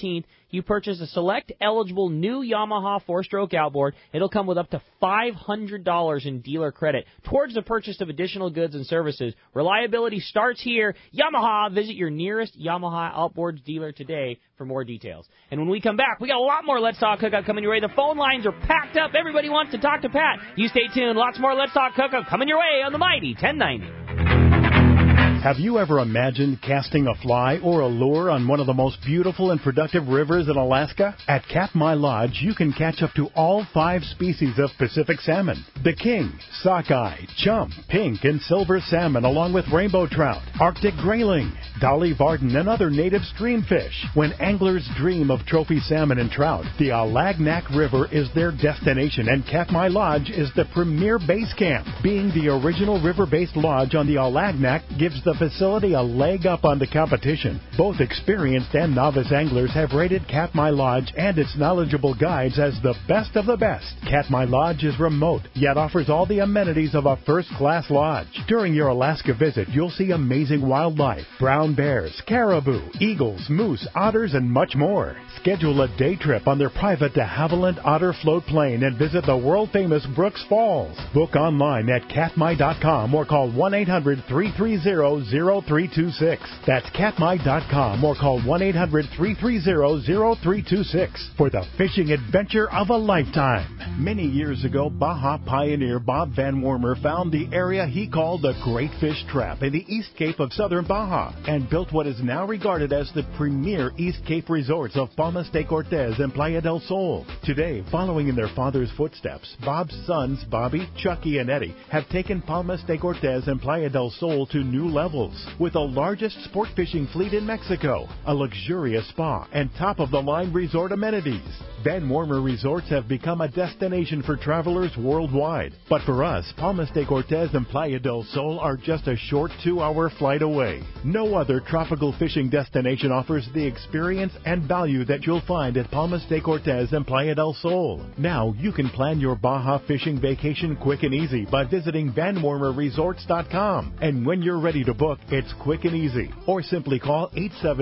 you purchase a select eligible new Yamaha 4-stroke outboard, it'll come with up to $500 in dealer credit towards the purchase of additional goods and services. Reliability starts here. Yamaha. Visit your nearest Yamaha outboards dealer today for more details. And when we come back, we got a lot more Let's Talk Hookup coming your way. The phone lines are packed up. Everybody wants to talk to Pat. You stay tuned. Lots more Let's Talk Hookup coming your way on the mighty 1090. Have you ever imagined casting a fly or a lure on one of the most beautiful and productive rivers in Alaska? At Katmai Lodge, you can catch up to all 5 species of Pacific salmon. The king, sockeye, chump, pink, and silver salmon, along with rainbow trout, Arctic grayling, Dolly Varden, and other native stream fish. When anglers dream of trophy salmon and trout, the Alagnak River is their destination, and Katmai Lodge is the premier base camp. Being the original river-based lodge on the Alagnak gives the facility a leg up on the competition. Both experienced and novice anglers have rated Katmai Lodge and its knowledgeable guides as the best of the best. Katmai Lodge is remote, yet offers all the amenities of a first-class lodge. During your Alaska visit, you'll see amazing wildlife, brown bears, caribou, eagles, moose, otters, and much more. Schedule a day trip on their private de Havilland Otter Float Plane and visit the world-famous Brooks Falls. Book online at katmai.com or call 1-800-330-0326. That's katmai.com or call 1-800-330-0326 for the fishing adventure of a lifetime. Many years ago, Baja pioneer Bob Van Wormer found the area he called the Great Fish Trap in the East Cape of southern Baja and built what is now regarded as the premier East Cape resorts of Palmas de Cortez and Playa del Sol. Today, following in their father's footsteps, Bob's sons, Bobby, Chucky, and Eddie, have taken Palmas de Cortez and Playa del Sol to new levels. With the largest sport fishing fleet in Mexico, a luxurious spa, and top-of-the-line resort amenities, Van Wormer Resorts have become a destination for travelers worldwide. But for us, Palmas de Cortez and Playa del Sol are just a short 2-hour flight away. No other tropical fishing destination offers the experience and value that you'll find at Palmas de Cortez and Playa del Sol. Now, you can plan your Baja fishing vacation quick and easy by visiting VanWormerResorts.com. And when you're ready to book, it's quick and easy. Or simply call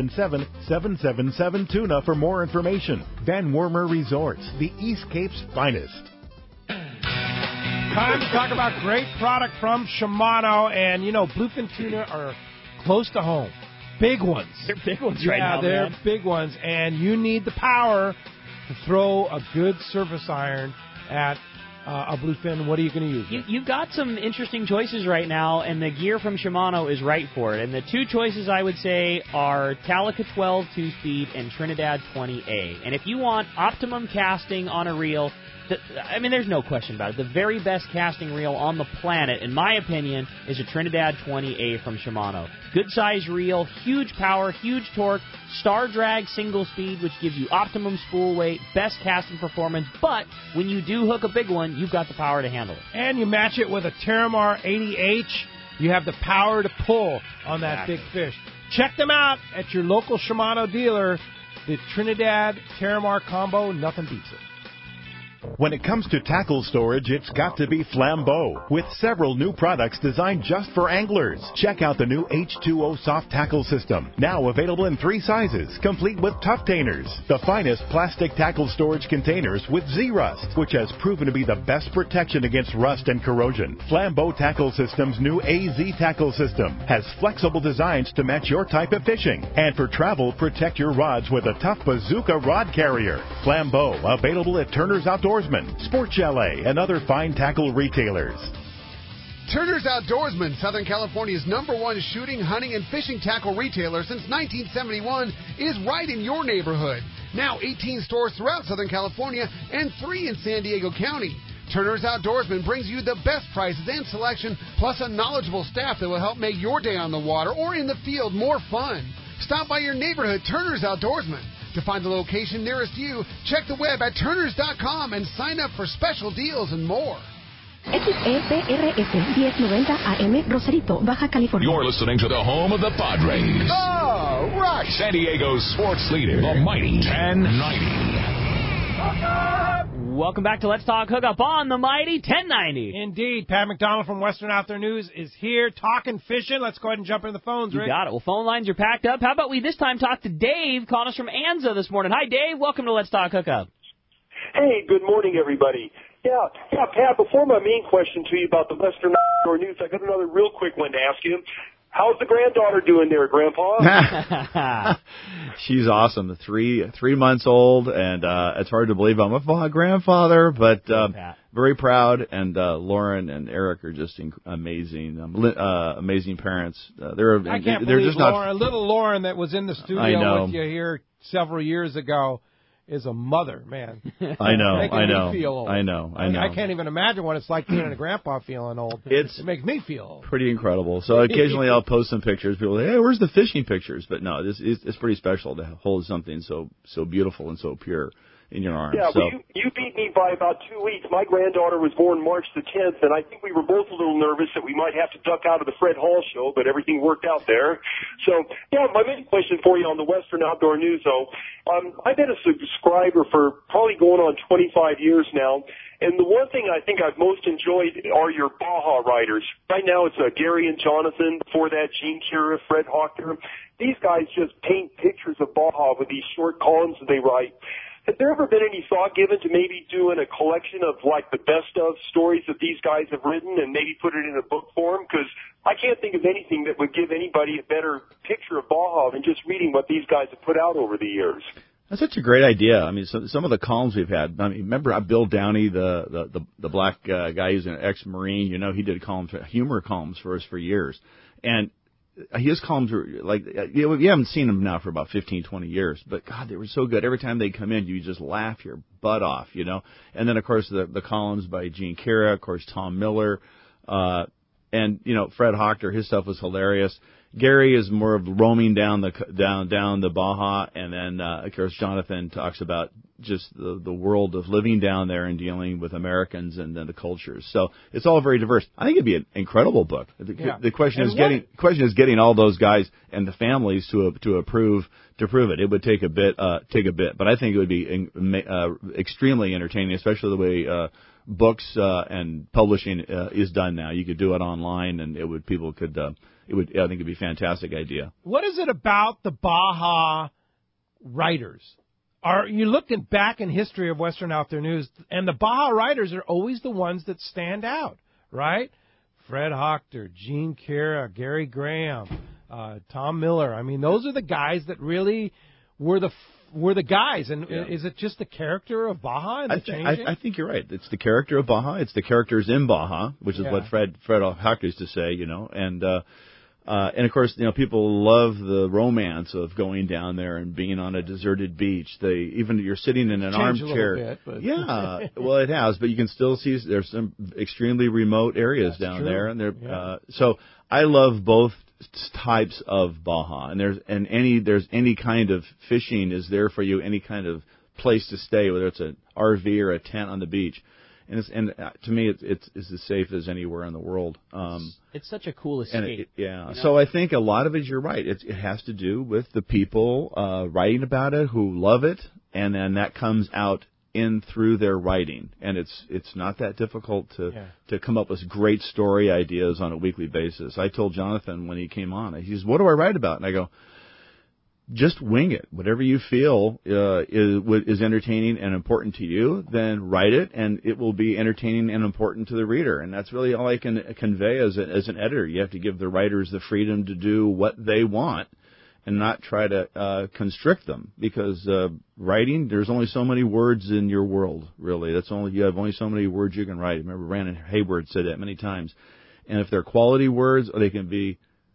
877-777-TUNA for more information. Van Wormer Resorts, the East Cape's finest. Time to talk about great product from Shimano. And, you know, bluefin tuna are close to home. Big ones. They're big ones right now, Yeah, they're big ones. And you need the power to throw a good surface iron at a bluefin. What are you going to use? You've got some interesting choices right now, and the gear from Shimano is right for it. And the 2 choices I would say are Talica 12 2-speed and Trinidad 20A. And if you want optimum casting on a reel, there's no question about it. The very best casting reel on the planet, in my opinion, is a Trinidad 20A from Shimano. Good size reel, huge power, huge torque, star drag single speed, which gives you optimum spool weight, best casting performance. But when you do hook a big one, you've got the power to handle it. And you match it with a Terramar 80H, you have the power to pull on that big fish. Check them out at your local Shimano dealer. The Trinidad Terramar combo, nothing beats it. When it comes to tackle storage, it's got to be Flambeau, with several new products designed just for anglers. Check out the new H2O soft tackle system, now available in 3 sizes, complete with Tufftainers, the finest plastic tackle storage containers with Z-Rust, which has proven to be the best protection against rust and corrosion. Flambeau Tackle System's new AZ tackle system has flexible designs to match your type of fishing. And for travel, protect your rods with a tough bazooka rod carrier. Flambeau, available at Turner's Outdoorsman, Sport Chalet, and other fine tackle retailers. Turner's Outdoorsman, Southern California's #1 shooting, hunting, and fishing tackle retailer since 1971, is right in your neighborhood. Now 18 stores throughout Southern California and 3 in San Diego County. Turner's Outdoorsman brings you the best prices and selection, plus a knowledgeable staff that will help make your day on the water or in the field more fun. Stop by your neighborhood Turner's Outdoorsman. To find the location nearest you, check the web at turners.com and sign up for special deals and more. XEPRS 1090 AM, Rosarito, Baja California. You're listening to the home of the Padres. Oh, right. San Diego's sports leader, the mighty 1090. Welcome back to Let's Talk Hookup on the Mighty 1090. Indeed. Pat McDonald from Western Outdoor News is here talking fishing. Let's go ahead and jump into the phones, Rick. You got it. Well, phone lines are packed up. How about we this time talk to Dave calling us from Anza this morning. Hi, Dave. Welcome to Let's Talk Hookup. Hey, good morning, everybody. Yeah, Pat, before my main question to you about the Western Outdoor News, I got another real quick one to ask you. How's the granddaughter doing there, Grandpa? She's awesome. 3 months old, and it's hard to believe I'm a grandfather, but very proud. And Lauren and Eric are just amazing, amazing parents. I can't believe Lauren, little Lauren that was in the studio with you here several years ago is a mother, man. I know. Me feel old. I know. I can't even imagine what it's like being a grandpa feeling old. It makes me feel old. Pretty incredible. So occasionally I'll post some pictures. People say, hey, where's the fishing pictures? But no, it's pretty special to hold something so beautiful and so pure in your arms. Yeah, well, you beat me by about 2 weeks. My granddaughter was born March the 10th, and I think we were both a little nervous that we might have to duck out of the Fred Hall show, but everything worked out there. So, yeah, my main question for you on the Western Outdoor News, though, I've been a subscriber for probably going on 25 years now, and the one thing I think I've most enjoyed are your Baja writers. Right now it's Gary and Jonathan. Before that, Gene Kira, Fred Hochter. These guys just paint pictures of Baja with these short columns that they write. Has there ever been any thought given to maybe doing a collection of, like, the best of stories that these guys have written and maybe put it in a book form? Because I can't think of anything that would give anybody a better picture of Baja than just reading what these guys have put out over the years. That's such a great idea. I mean, some of the columns we've had. I mean, remember Bill Downey, the black guy who's an ex-Marine. You know, he did humor columns for us for years, and his columns were like, we haven't seen them now for about 15, 20 years, but God, they were so good. Every time they come in, you just laugh your butt off, you know. And then, of course, the columns by Gene Kira, of course, Tom Miller, and, you know, Fred Hochter, his stuff was hilarious. Gary is more of roaming down the Baja, and then, of course, Jonathan talks about just the world of living down there and dealing with Americans and then the cultures. So it's all very diverse. I think it'd be an incredible book. The question is getting all those guys and the families to approve it. It would take a bit, but I think it would be extremely entertaining, especially the way books and publishing is done now. You could do it online, and I think it'd be a fantastic idea. What is it about the Baja writers? You looking back in history of Western Outdoor News, and the Baja writers are always the ones that stand out, right? Fred Hochter, Gene Kira, Gary Graham, Tom Miller. I mean, those are the guys that really were the guys. And is it just the character of Baja and the changing? I think you're right. It's the character of Baja. It's the characters in Baja, which is what Fred Hochter used to say, you know, and of course, you know, people love the romance of going down there and being on a deserted beach. You're sitting in an armchair. A little bit, but. Yeah, well, it has, but you can still see there's some extremely remote areas down there, and so I love both types of Baja, and there's any kind of fishing is there for you, any kind of place to stay, whether it's an RV or a tent on the beach. And to me, it's as safe as anywhere in the world. It's such a cool escape. You know? So I think a lot of it, you're right. It has to do with the people writing about it who love it, and then that comes out in through their writing. And it's not that difficult to come up with great story ideas on a weekly basis. I told Jonathan when he came on, he says, "What do I write about?" And I go, just wing it. Whatever you feel is entertaining and important to you, then write it, and it will be entertaining and important to the reader. And that's really all I can convey as an editor. You have to give the writers the freedom to do what they want and not try to constrict them, because writing, there's only so many words in your world, really. You have only so many words you can write. Remember, Brandon Hayward said that many times. And if they're quality words, they can be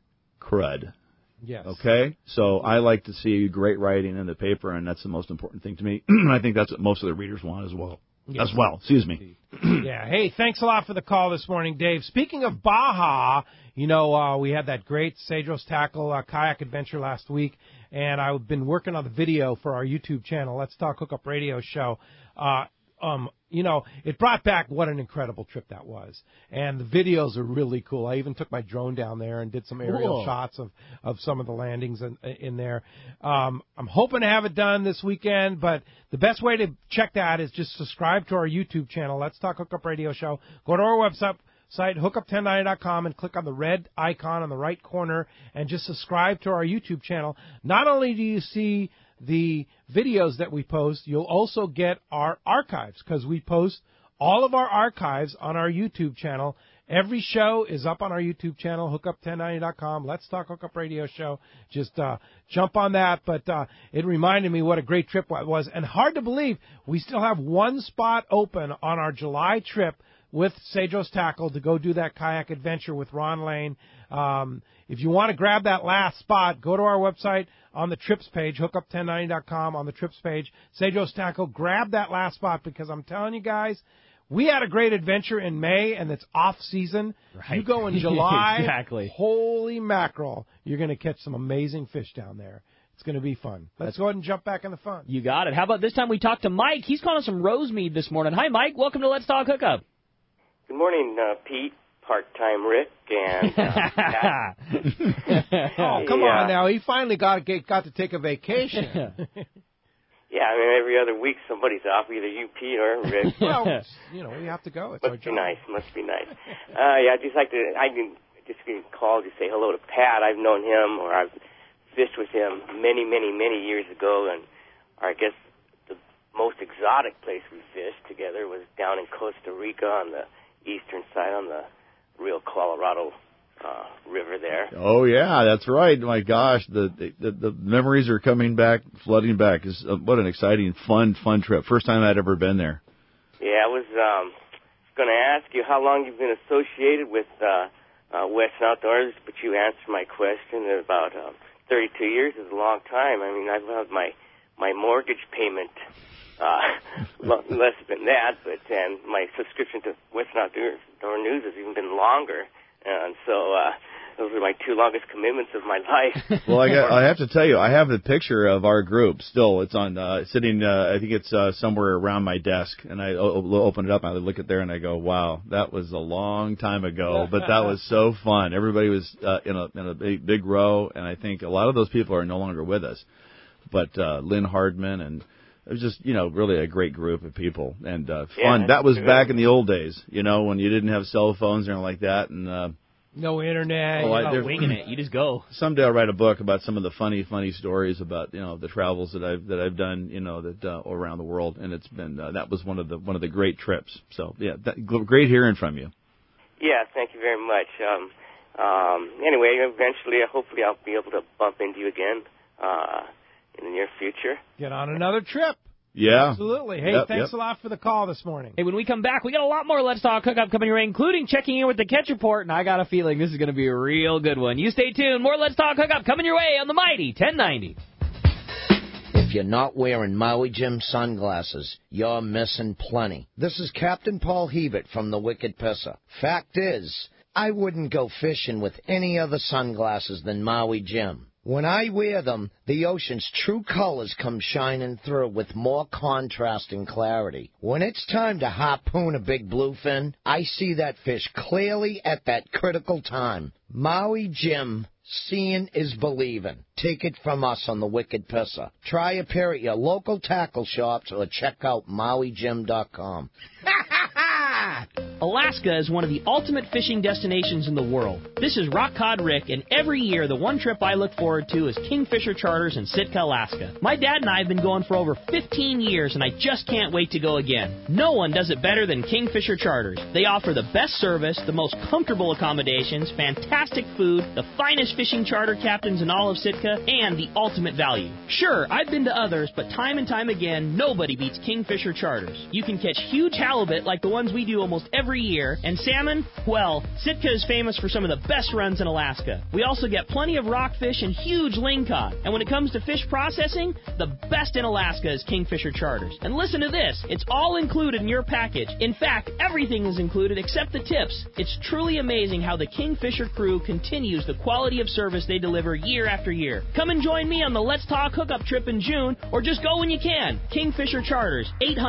crud. Yes. Okay? So I like to see great writing in the paper, and that's the most important thing to me. I think that's what most of the readers want as well. Yes. Excuse me. Yeah. Hey, thanks a lot for the call this morning, Dave. Speaking of Baja, you know, we had that great Cedros Tackle kayak adventure last week, and I've been working on the video for our YouTube channel, Let's Talk Hookup Radio Show. it brought back what an incredible trip that was. And the videos are really cool. I even took my drone down there and did some aerial shots of some of the landings in there. I'm hoping to have it done this weekend, but the best way to check that is just subscribe to our YouTube channel, Let's Talk Hookup Radio Show. Go to our website, hookup1090.com, and click on the red icon on the right corner and just subscribe to our YouTube channel. Not only do you see the videos that we post, you'll also get our archives, because we post all of our archives on our YouTube channel. Every show is up on our YouTube channel, hookup1090.com. Let's Talk Hookup Radio Show. Just jump on that. But it reminded me what a great trip it was. And hard to believe, we still have one spot open on our July trip with Cedros Tackle to go do that kayak adventure with Ron Lane. If you want to grab that last spot, go to our website on the trips page, hookup1090.com, on the trips page, Cedros Tackle. Grab that last spot, because I'm telling you guys, we had a great adventure in May, and it's off season. Right. You go in July, exactly. Holy mackerel, you're going to catch some amazing fish down there. It's going to be fun. Let's go ahead and jump back in the fun. You got it. How about this time we talk to Mike? He's calling us from Rosemead this morning. Hi, Mike. Welcome to Let's Talk Hookup. Good morning, Pete, part-time Rick, and Pat. Oh, come on now. He finally got to take a vacation. Yeah, I mean, every other week somebody's off, either you, Pete, or Rick. Well, we have to go. It's Must be nice. Yeah, I'd just like to, I can just call to say hello to Pat. I've known him, or I've fished with him many, many, many years ago, and I guess the most exotic place we fished together was down in Costa Rica on the eastern side on the Rio Colorado river there. Oh yeah, that's right. My gosh, the memories are coming back, flooding back. What an exciting, fun trip. First time I'd ever been there. Yeah, I was going to ask you how long you've been associated with Western Outdoors, but you answered my question in about 32 years is a long time. I mean, I've had my mortgage payment less than that, and my subscription to Western Outdoor News has even been longer. And so those are my two longest commitments of my life. Well, I have to tell you, I have the picture of our group still. It's on sitting. I think it's somewhere around my desk, and I open it up and I look at there and I go, "Wow, that was a long time ago." But that was so fun. Everybody was in a big row, and I think a lot of those people are no longer with us. But Lynn Hardman, and it was just really a great group of people and fun. Yeah, that was back in the old days, when you didn't have cell phones or anything like that, and. No internet. Winging it. You just go. Someday I'll write a book about some of the funny stories about the travels that I've done around the world, and it's been that was one of the great trips. So yeah, great hearing from you. Yeah, thank you very much. Anyway, eventually, hopefully, I'll be able to bump into you again in the near future. Get on another trip. Yeah. Absolutely. Hey, thanks a lot for the call this morning. Hey, when we come back, we got a lot more Let's Talk Hookup coming your way, including checking in with the Catch Report, and I got a feeling this is going to be a real good one. You stay tuned. More Let's Talk Hookup coming your way on the mighty 1090. If you're not wearing Maui Jim sunglasses, you're missing plenty. This is Captain Paul Hebert from the Wicked Pisser. Fact is, I wouldn't go fishing with any other sunglasses than Maui Jim. When I wear them, the ocean's true colors come shining through with more contrast and clarity. When it's time to harpoon a big bluefin, I see that fish clearly at that critical time. Maui Jim, seeing is believing. Take it from us on the Wicked Pisser. Try a pair at your local tackle shops or check out MauiJim.com. Alaska is one of the ultimate fishing destinations in the world. This is Rock Cod Rick, and every year the one trip I look forward to is Kingfisher Charters in Sitka, Alaska. My dad and I have been going for over 15 years, and I just can't wait to go again. No one does it better than Kingfisher Charters. They offer the best service, the most comfortable accommodations, fantastic food, the finest fishing charter captains in all of Sitka, and the ultimate value. Sure, I've been to others, but time and time again, nobody beats Kingfisher Charters. You can catch huge halibut like the ones we do almost every every year. And salmon, well, Sitka is famous for some of the best runs in Alaska. We also get plenty of rockfish and huge lingcod. And when it comes to fish processing, the best in Alaska is Kingfisher Charters. And listen to this, it's all included in your package. In fact, everything is included except the tips. It's truly amazing how the Kingfisher crew continues the quality of service they deliver year after year. Come and join me on the Let's Talk hookup trip in June, or just go when you can. Kingfisher Charters,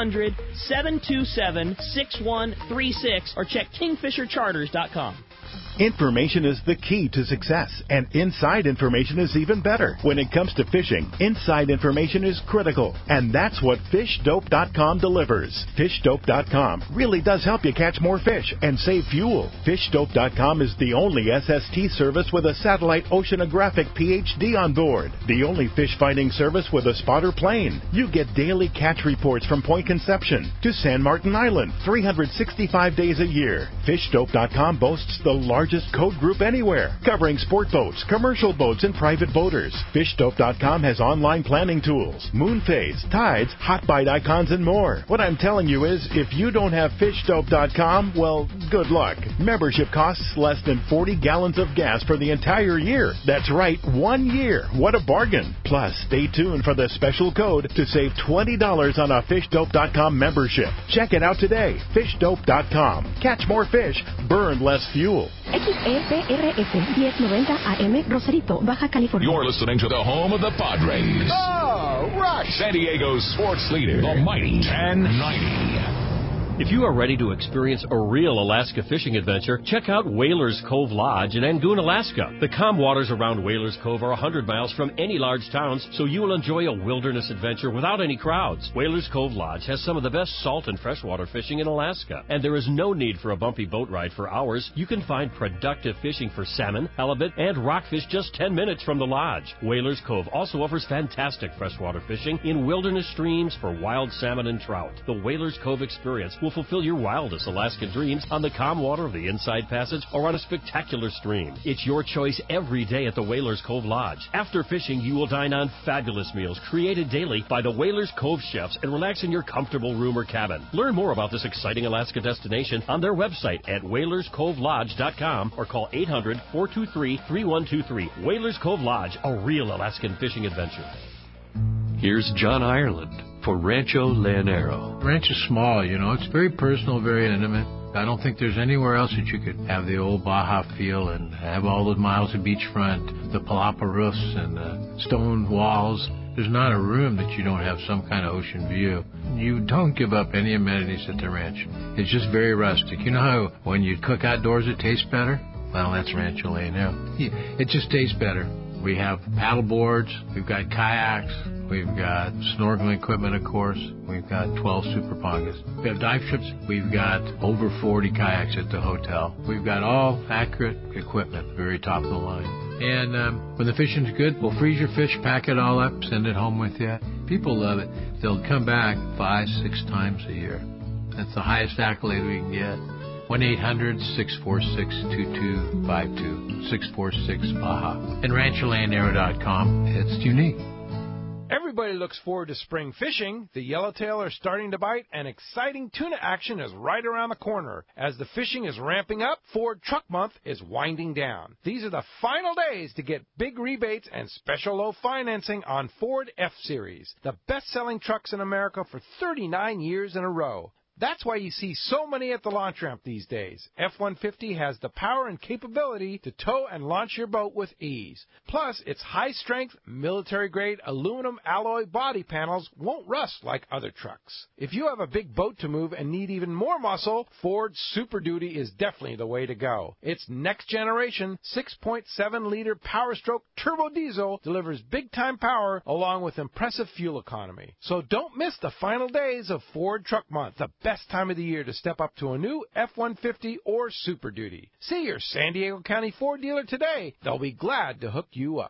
800-727-6136, or check kingfishercharters.com. Information is the key to success, and inside information is even better. When it comes to fishing, inside information is critical, and that's what FishDope.com delivers. FishDope.com really does help you catch more fish and save fuel. FishDope.com is the only SST service with a satellite oceanographic PhD on board. The only fish finding service with a spotter plane. You get daily catch reports from Point Conception to San Martin Island, 365 days a year. FishDope.com boasts the largest code group anywhere, covering sport boats, commercial boats, and private boaters. FishDope.com has online planning tools, moon phase, tides, hot bite icons, and more. What I'm telling you is, if you don't have FishDope.com, well, good luck. Membership costs less than 40 gallons of gas for the entire year. That's right, 1 year. What a bargain. Plus, stay tuned for the special code to save $20 on a FishDope.com membership. Check it out today. FishDope.com. Catch more fish, burn less fuel. XEPRS 1090 AM, Rosarito, Baja California. You're listening to the home of the Padres. Oh, right. San Diego's sports leader, the mighty 1090. If you are ready to experience a real Alaska fishing adventure, check out Whalers Cove Lodge in Angoon, Alaska. The calm waters around Whalers Cove are 100 miles from any large towns, so you will enjoy a wilderness adventure without any crowds. Whalers Cove Lodge has some of the best salt and freshwater fishing in Alaska, and there is no need for a bumpy boat ride for hours. You can find productive fishing for salmon, halibut, and rockfish just 10 minutes from the lodge. Whalers Cove also offers fantastic freshwater fishing in wilderness streams for wild salmon and trout. The Whalers Cove experience will fulfill your wildest Alaska dreams on the calm water of the Inside Passage or on a spectacular stream. It's your choice every day at the Whalers Cove Lodge. After fishing, you will dine on fabulous meals created daily by the Whalers Cove chefs and relax in your comfortable room or cabin. Learn more about this exciting Alaska destination on their website at WhalersCoveLodge.com or call 800-423-3123. Whalers Cove Lodge, a real Alaskan fishing adventure. Here's John Ireland for Rancho Leonero. The ranch is small, It's very personal, very intimate. I don't think there's anywhere else that you could have the old Baja feel and have all the miles of beachfront, the palapa roofs and the stone walls. There's not a room that you don't have some kind of ocean view. You don't give up any amenities at the ranch. It's just very rustic. You know how when you cook outdoors it tastes better? Well, that's Rancho Leonero. It just tastes better. We have paddle boards, we've got kayaks, we've got snorkeling equipment, of course. We've got 12 super pongas. We have dive trips. We've got over 40 kayaks at the hotel. We've got all accurate equipment, very top of the line. And when the fishing's good, we'll freeze your fish, pack it all up, send it home with you. People love it. They'll come back 5-6 times a year. That's the highest accolade we can get. 1-800-646-2252, 646-BAJA. And RanchoLeonero.com. It's unique. Everybody looks forward to spring fishing. The yellowtail are starting to bite, and exciting tuna action is right around the corner. As the fishing is ramping up, Ford Truck Month is winding down. These are the final days to get big rebates and special low financing on Ford F-Series, the best-selling trucks in America for 39 years in a row. That's why you see so many at the launch ramp these days. F-150 has the power and capability to tow and launch your boat with ease. Plus, its high-strength, military-grade aluminum alloy body panels won't rust like other trucks. If you have a big boat to move and need even more muscle, Ford Super Duty is definitely the way to go. Its next-generation 6.7-liter Power-Stroke turbo diesel delivers big-time power along with impressive fuel economy. So don't miss the final days of Ford Truck Month, the best time of the year to step up to a new F-150 or Super Duty. See your San Diego County Ford dealer today. They'll be glad to hook you up.